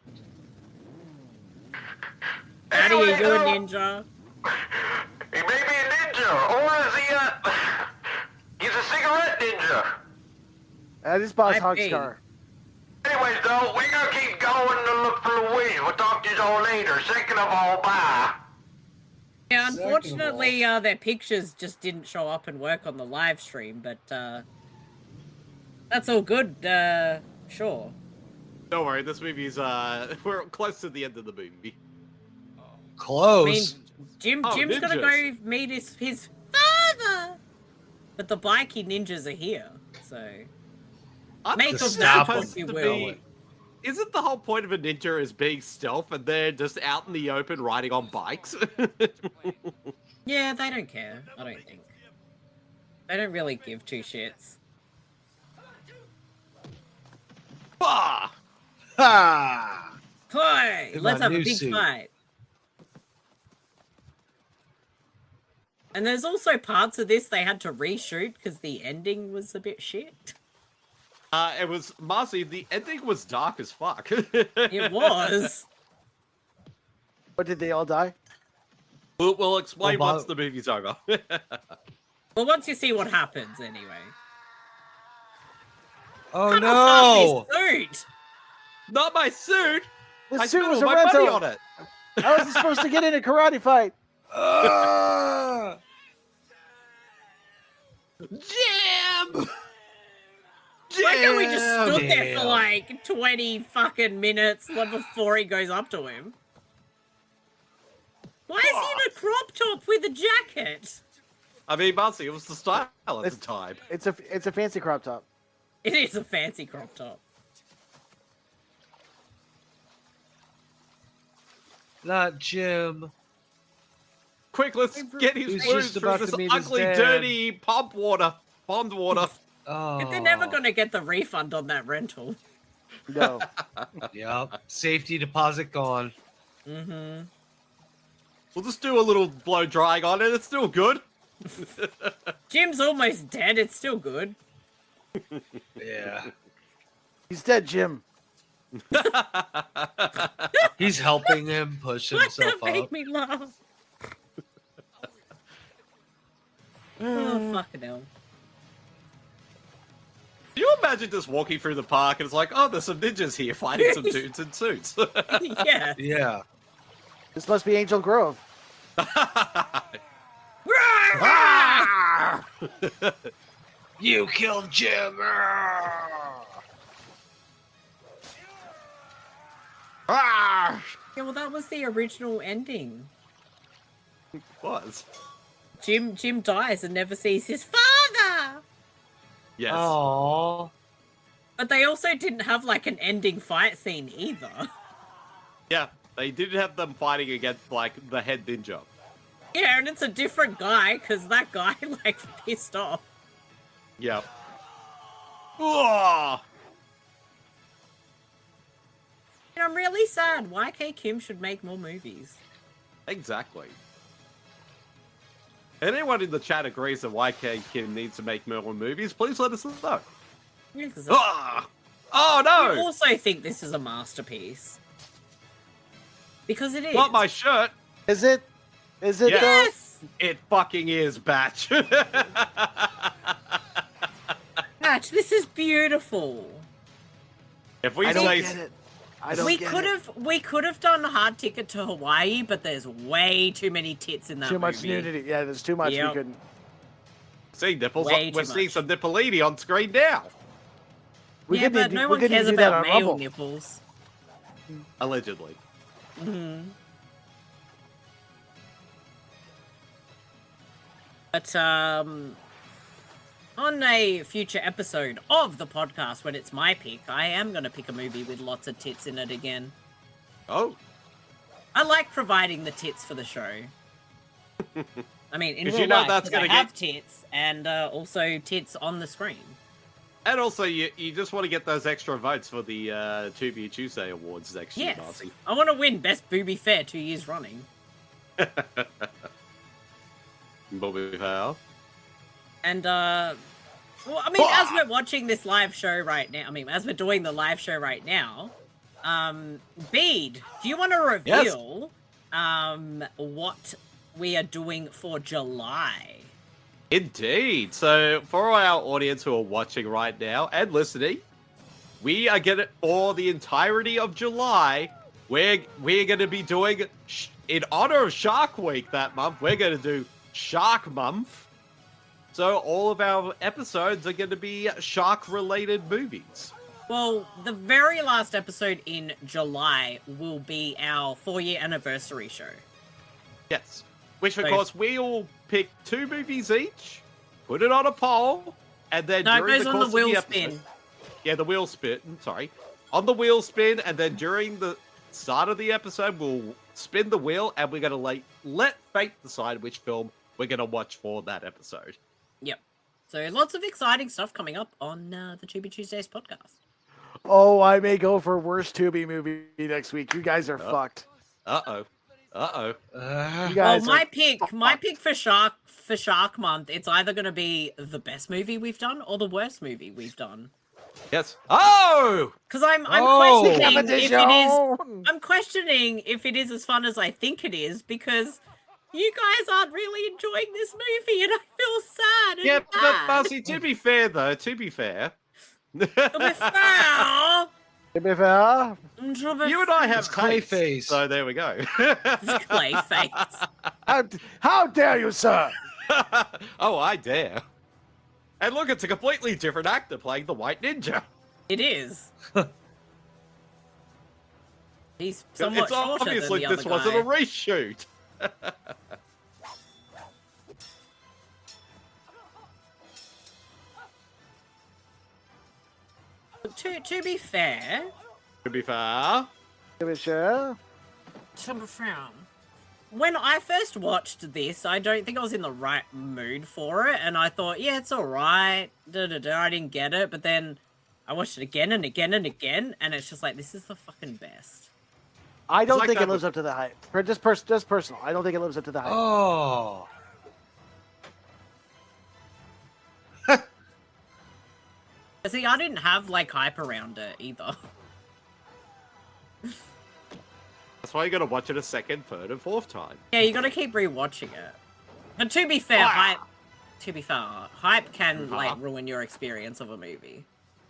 Daddy, are you a ninja? He may be a ninja, or is he he's a cigarette ninja. That is Boss Might be. Hogstar. Anyways, though, we're gonna keep going to look for Louise. We'll talk to you all later. Second of all, bye. Yeah, unfortunately, their pictures just didn't show up and work on the live stream, but that's all good. Sure. Don't worry, this movie's we're close to the end of the movie. Close. Jim's ninjas. gonna go meet his father, but the bikey ninjas are here, so make of that stop what them. you To will. be- Isn't the whole point of a ninja is being stealth and they're just out in the open riding on bikes? Yeah, they don't care. I don't think they don't really give two shits. Ah! Ha! Hey, In let's my have a new big suit. fight. And there's also parts of this they had to reshoot because the ending was a bit shit. It was Marcy. The ending was dark as fuck. It was. But did they all die? We'll explain Well, once the movie's over. Well, once you see what happens, anyway. Oh Cut no! off half his suit. Not my suit. The I suit spent was all a my money rental. on it. I wasn't supposed to get in a karate fight. Jam! Why can't we just stood there Damn. for like 20 fucking minutes before he goes up to him? Why is he in a crop top with a jacket? I mean, Marcy, it was the style at the time. It's a fancy crop top. It is a fancy crop top. Not Jim. Quick, let's get his Who's wounds just through about this to meet his ugly, dad. dirty pond water. Oh. They're never going to get the refund on that rental. No. Yep. Safety deposit gone. Mm-hmm. We'll just do a little blow drying on it. It's still good. Jim's almost dead. It's still good. Yeah. He's dead, Jim. He's helping him push himself That made up. me laugh. Oh, fucking hell. Can you imagine just walking through the park and it's like, oh, there's some ninjas here fighting some dudes in suits. Yeah. Yeah. This must be Angel Grove. You killed Jim. Yeah, well, that was the original ending. It was. Jim dies and never sees his father. Yes. Aww. But they also didn't have like an ending fight scene either. Yeah, they did have them fighting against like the head ninja. Yeah, and it's a different guy because that guy like pissed off. Yeah. Oh! And I'm really sad. YK Kim should make more movies. Exactly. Anyone in the chat agrees that YK Kim needs to make more movies, please let us know. Yes. Ah! Oh I no! also think this is a masterpiece. Because it is. Not my shirt. Is it? Is it? Yes! It fucking is, Batch. Patch, this is beautiful. If we I don't say get it. I don't We get could it. have done Hard Ticket to Hawaii, but there's way too many tits in that Too much movie. nudity. Yeah, there's too much. Yep. We couldn't. see nipples, Way we're too seeing much. some nippolini on screen now. We Yeah, couldn't but do- no we one couldn't cares do that about on male Rumble. nipples. Allegedly. Hmm. But on a future episode of the podcast, when it's my pick, I am going to pick a movie with lots of tits in it again. Oh. I like providing the tits for the show. I mean, in 'Cause real you know life, that's 'cause I gonna have get- tits, and also tits on the screen. And also, you just want to get those extra votes for the Tubi Tuesday Awards next year, Yes, Marcy. I want to win Best Booby Fair 2 years running. Bobby Hale. And, well, I mean, as we're watching this live show right now, as we're doing the live show right now, Bede, do you want to reveal, what we are doing for July? Indeed. So, for our audience who are watching right now and listening, we are going to, for the entirety of July, we're going to be doing, in honor of Shark Week that month, we're going to do Shark Month. So, all of our episodes are going to be shark-related movies. Well, the very last episode in July will be our 4-year anniversary show. Yes. Which, of So- course, we'll pick 2 movies each, put it on a poll, and then No, it during goes the on course the wheel of the episode, spin. Yeah, the wheel spin. Sorry. On the wheel spin, and then during the start of the episode, we'll spin the wheel, and we're going to let fate decide which film we're going to watch for that episode. Yep. So lots of exciting stuff coming up on the Tubi Tuesdays podcast. Oh, I may go for worst Tubi movie next week. You guys are fucked. Uh-oh. Uh-oh. You Well, guys my are pick for Shark Month, it's either going to be the best movie we've done or the worst movie we've done. Yes. Oh! Because I'm Oh! questioning if it is. Competition! I'm questioning if it is as fun as I think it is because you guys aren't really enjoying this movie, and I feel sad. And Yeah, but bad. Marcy, to be fair though, to be fair. To be fair, To be fair, You and I have It's Clayface. So there we go. It's Clayface. how dare you, sir? Oh, I dare. And look, it's a completely different actor playing the White Ninja. It is. He's somewhat It's shorter obviously than the this other wasn't guy. a reshoot. To be fair, To be fair. To be sure. to be fair, when I first watched this, I don't think I was in the right mood for it, and I thought, yeah, it's alright. I didn't get it, but then I watched it again and again and again, and it's just like, this is the fucking best. I don't like think that it lives up to the hype. Just personal. I don't think it lives up to the hype. Oh. See, I didn't have like hype around it either. That's why you gotta watch it a second, third, and fourth time. Yeah, you gotta keep rewatching it. But to be fair, hype can like ruin your experience of a movie.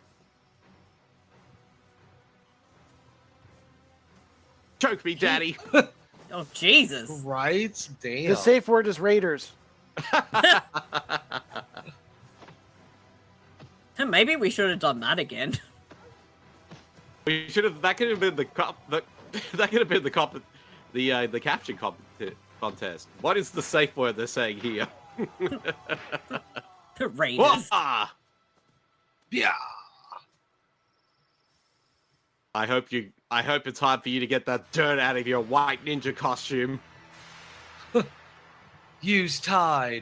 Choke me, daddy. Oh Jesus! Right? Damn. The safe word is Raiders. Maybe we should have done that again. We should have. That could have been the that could have been the caption contest. What is the safe word they're saying here? The Raiders. Wah! Yeah. I hope it's hard for you to get that dirt out of your White Ninja costume. Use Tide.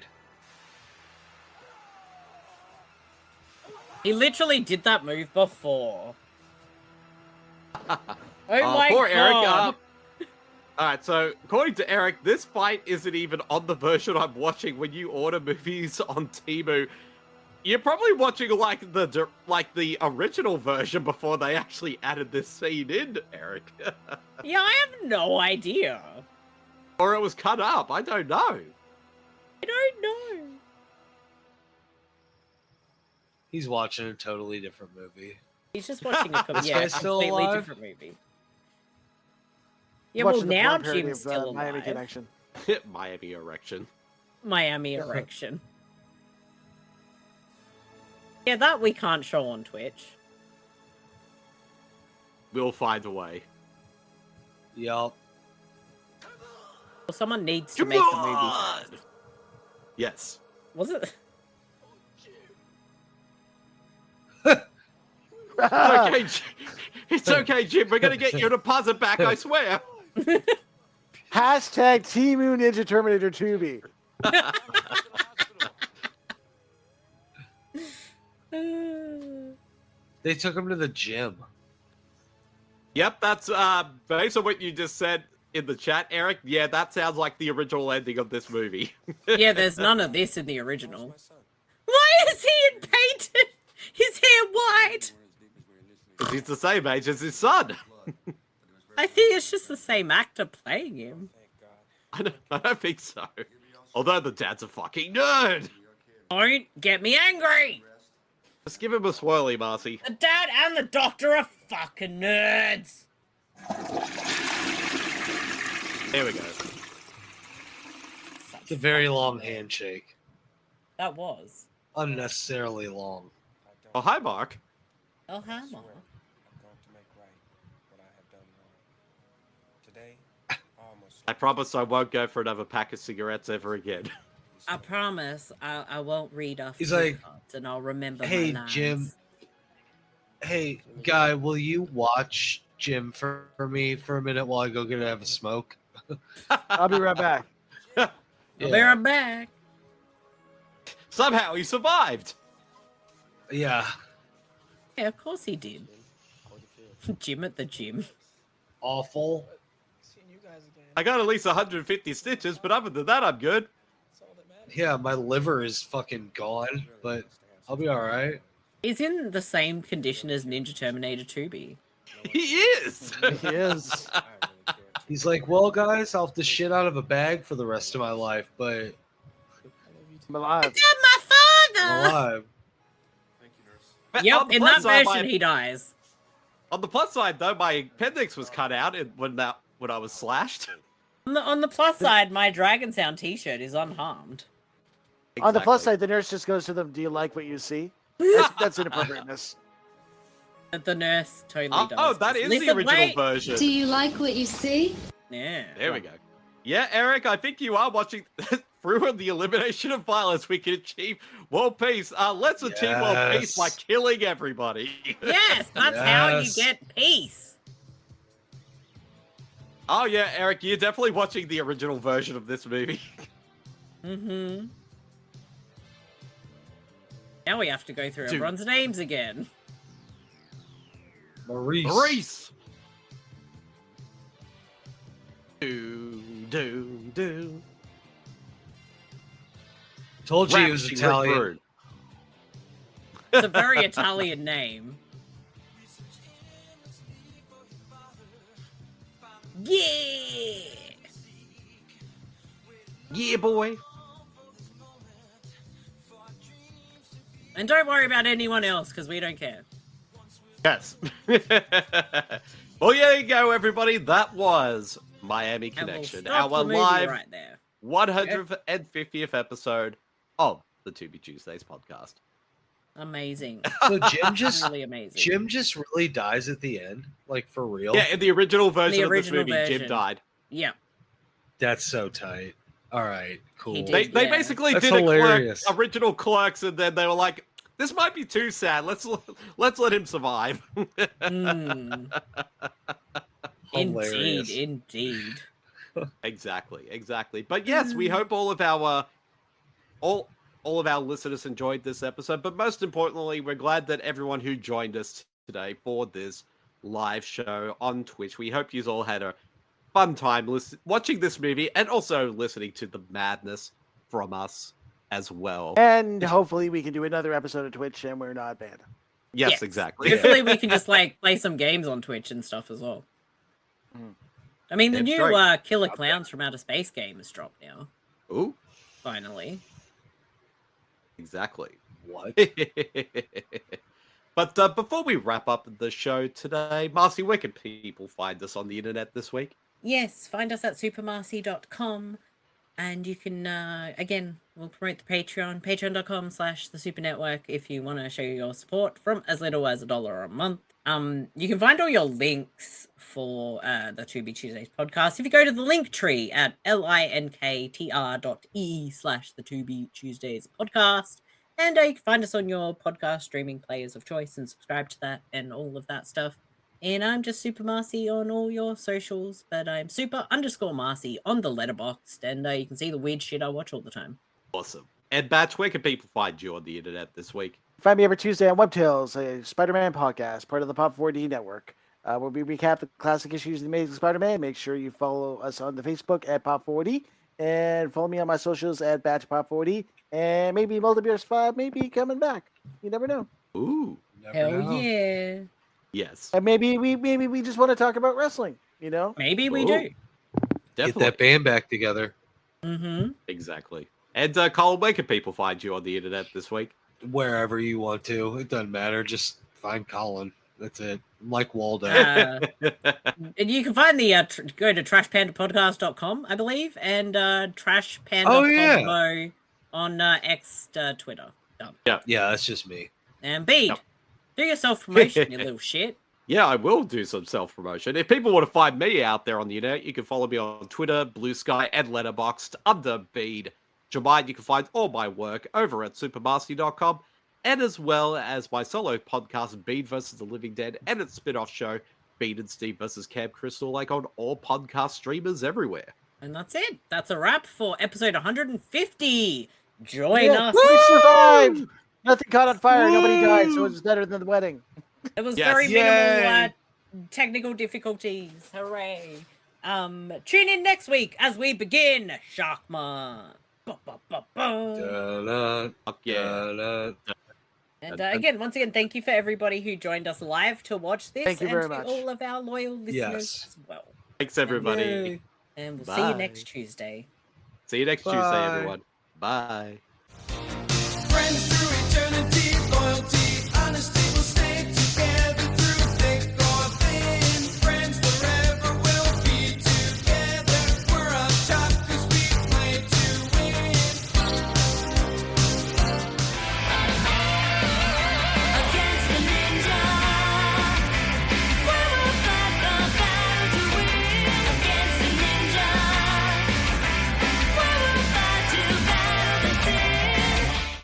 He literally did that move before. Oh my poor god! Eric. Alright, so according to Eric, this fight isn't even on the version I'm watching. When you order movies on Temu, you're probably watching like the original version before they actually added this scene in, Eric. Yeah, I have no idea. Or it was cut up. I don't know. I don't know. He's watching a totally different movie. He's just watching a This guy's still completely alive? different movie. Yeah, well Watching the now porn parody Jim's of, still Miami alive. Connection. Miami erection. Miami erection. Yeah, that we can't show on Twitch. We'll find a way. Yup. Well, someone needs to make the movie first. Yes. Was it? It's okay, it's okay, Jim. We're gonna get your deposit back. I swear. Hashtag Temu Ninja Terminator 2B. They took him to the gym. Yep, that's based on what you just said in the chat, Eric. Yeah, that sounds like the original ending of this movie. Yeah, there's none of this in the original. Why is he in painted? His hair white. Because he's the same age as his son. I think it's just the same actor playing him. I don't think so. Although the dad's a fucking nerd. Don't get me angry. Just give him a swirly, Marcy. The dad and the doctor are fucking nerds. There we go. It's a very long handshake. That was. Unnecessarily long. Oh, hi, Mark. Oh, hi, Mark. I promise I won't go for another pack of cigarettes ever again. I promise I won't read off He's your like, cards and I'll remember Hey, my lines. Jim. Hey, guy, will you watch Jim for me for a minute while I go get have a smoke? I'll be right back. I'll be right back. Somehow he survived. Yeah. Yeah, of course he did. Jim at the gym. Awful. I got at least 150 stitches, but other than that, I'm good. Yeah, my liver is fucking gone, but I'll be alright. He's in the same condition as Ninja Terminator 2B. He is. He is. He's like, well, guys, I'll have to shit out of a bag for the rest of my life, but I'm alive. My father. I'm alive. But Yep, on the in plus that side, version, he dies. On the plus side, though, my appendix was cut out when I was slashed. On the plus side, my Dragon Sound t-shirt is unharmed. On the plus side, the nurse just goes to them, do you like what you see? That's inappropriateness. The nurse totally does. Oh, that is Listen, the original wait. version. Do you like what you see? Yeah. There we go. Yeah, Eric, I think you are watching through the elimination of violence. We can achieve world peace. Let's achieve world peace by killing everybody. Yes, that's how you get peace. Oh yeah, Eric, you're definitely watching the original version of this movie. Mm-hmm. Now we have to go through everyone's names again. Maurice. Do. Told you he was Ratchy Italian. Bird. It's a very Italian name. Yeah! Yeah, boy. And don't worry about anyone else, because we don't care. Yes. Well, there you go, everybody. That was Miami Connection, stop our the movie live right there. 150th episode of the To Be Tuesdays podcast. Amazing. So really amazing. Jim just really dies at the end, like for real. Yeah, in the original version The of this original movie, version. Jim died. Yeah. That's so tight. All right, cool. They basically That's did hilarious. original Clerks, and then they were like, "This might be too sad. Let's let him survive." Indeed, indeed. Exactly. But yes, we hope all of our listeners enjoyed this episode. But most importantly, we're glad that everyone who joined us today for this live show on Twitch. We hope you all had a fun time watching this movie and also listening to the madness from us as well. And hopefully we can do another episode of Twitch and we're not banned. Yes, exactly. Hopefully we can just like play some games on Twitch and stuff as well. I mean, the That's new right. Killer Clowns from Outer Space game has dropped now. Ooh. Finally. Exactly. What? But before we wrap up the show today, Marcy, where can people find us on the internet this week? Yes, find us at supermarcy.com. And you can, again, we'll promote the Patreon, patreon.com/the Super Network if you want to show your support from as little as $1 a month. You can find all your links for the To Be Tuesdays podcast if you go to the link tree at linktr.e/the To Be Tuesdays podcast. And you can find us on your podcast streaming players of choice and subscribe to that and all of that stuff. And I'm just Super Marcy on all your socials, but I'm super_Marcy on the Letterboxd, and you can see the weird shit I watch all the time. Awesome. And Batch, where can people find you on the internet this week? Find me every Tuesday on WebTales, a Spider-Man podcast, part of the Pop4D network. Where we recap the classic issues of the Amazing Spider-Man. Make sure you follow us on the Facebook at Pop4D, and follow me on my socials at BatchPop4D, and maybe Multiverse 5 may be coming back. You never know. Ooh. Hell yeah. Yes. And maybe we just want to talk about wrestling, you know? Maybe we Ooh. do. Get that band back together. Mm-hmm. Exactly. And Colin, where can people find you on the internet this week? Wherever you want to. It doesn't matter. Just find Colin. That's it. I'm like Waldo. And you can find the go to trashpandapodcast.com, I believe, and trashpanda on X Twitter. Done. Yeah, that's just me. And B, do your self-promotion, you little shit. Yeah, I will do some self-promotion. If people want to find me out there on the internet, you can follow me on Twitter, Blue Sky, and Letterboxd under Bead Jamai. You can find all my work over at supermarcy.com, and as well as my solo podcast, Bead vs. the Living Dead, and its spin-off show, Bead and Steve vs. Camp Crystal Lake, on all podcast streamers everywhere. And that's it. That's a wrap for episode 150. Join us. We survived! Nothing caught on fire, nobody died, so it's better than the wedding. It was Yes. very Yay. minimal technical difficulties. Hooray. Tune in next week as we begin Sharkman. Fuck yeah. And once again, thank you for everybody who joined us live to watch this. Thank you very and to much. all of our loyal listeners Yes. as well. Thanks, everybody. And we'll see you next Tuesday. See you next Tuesday, Bye. everyone. Bye.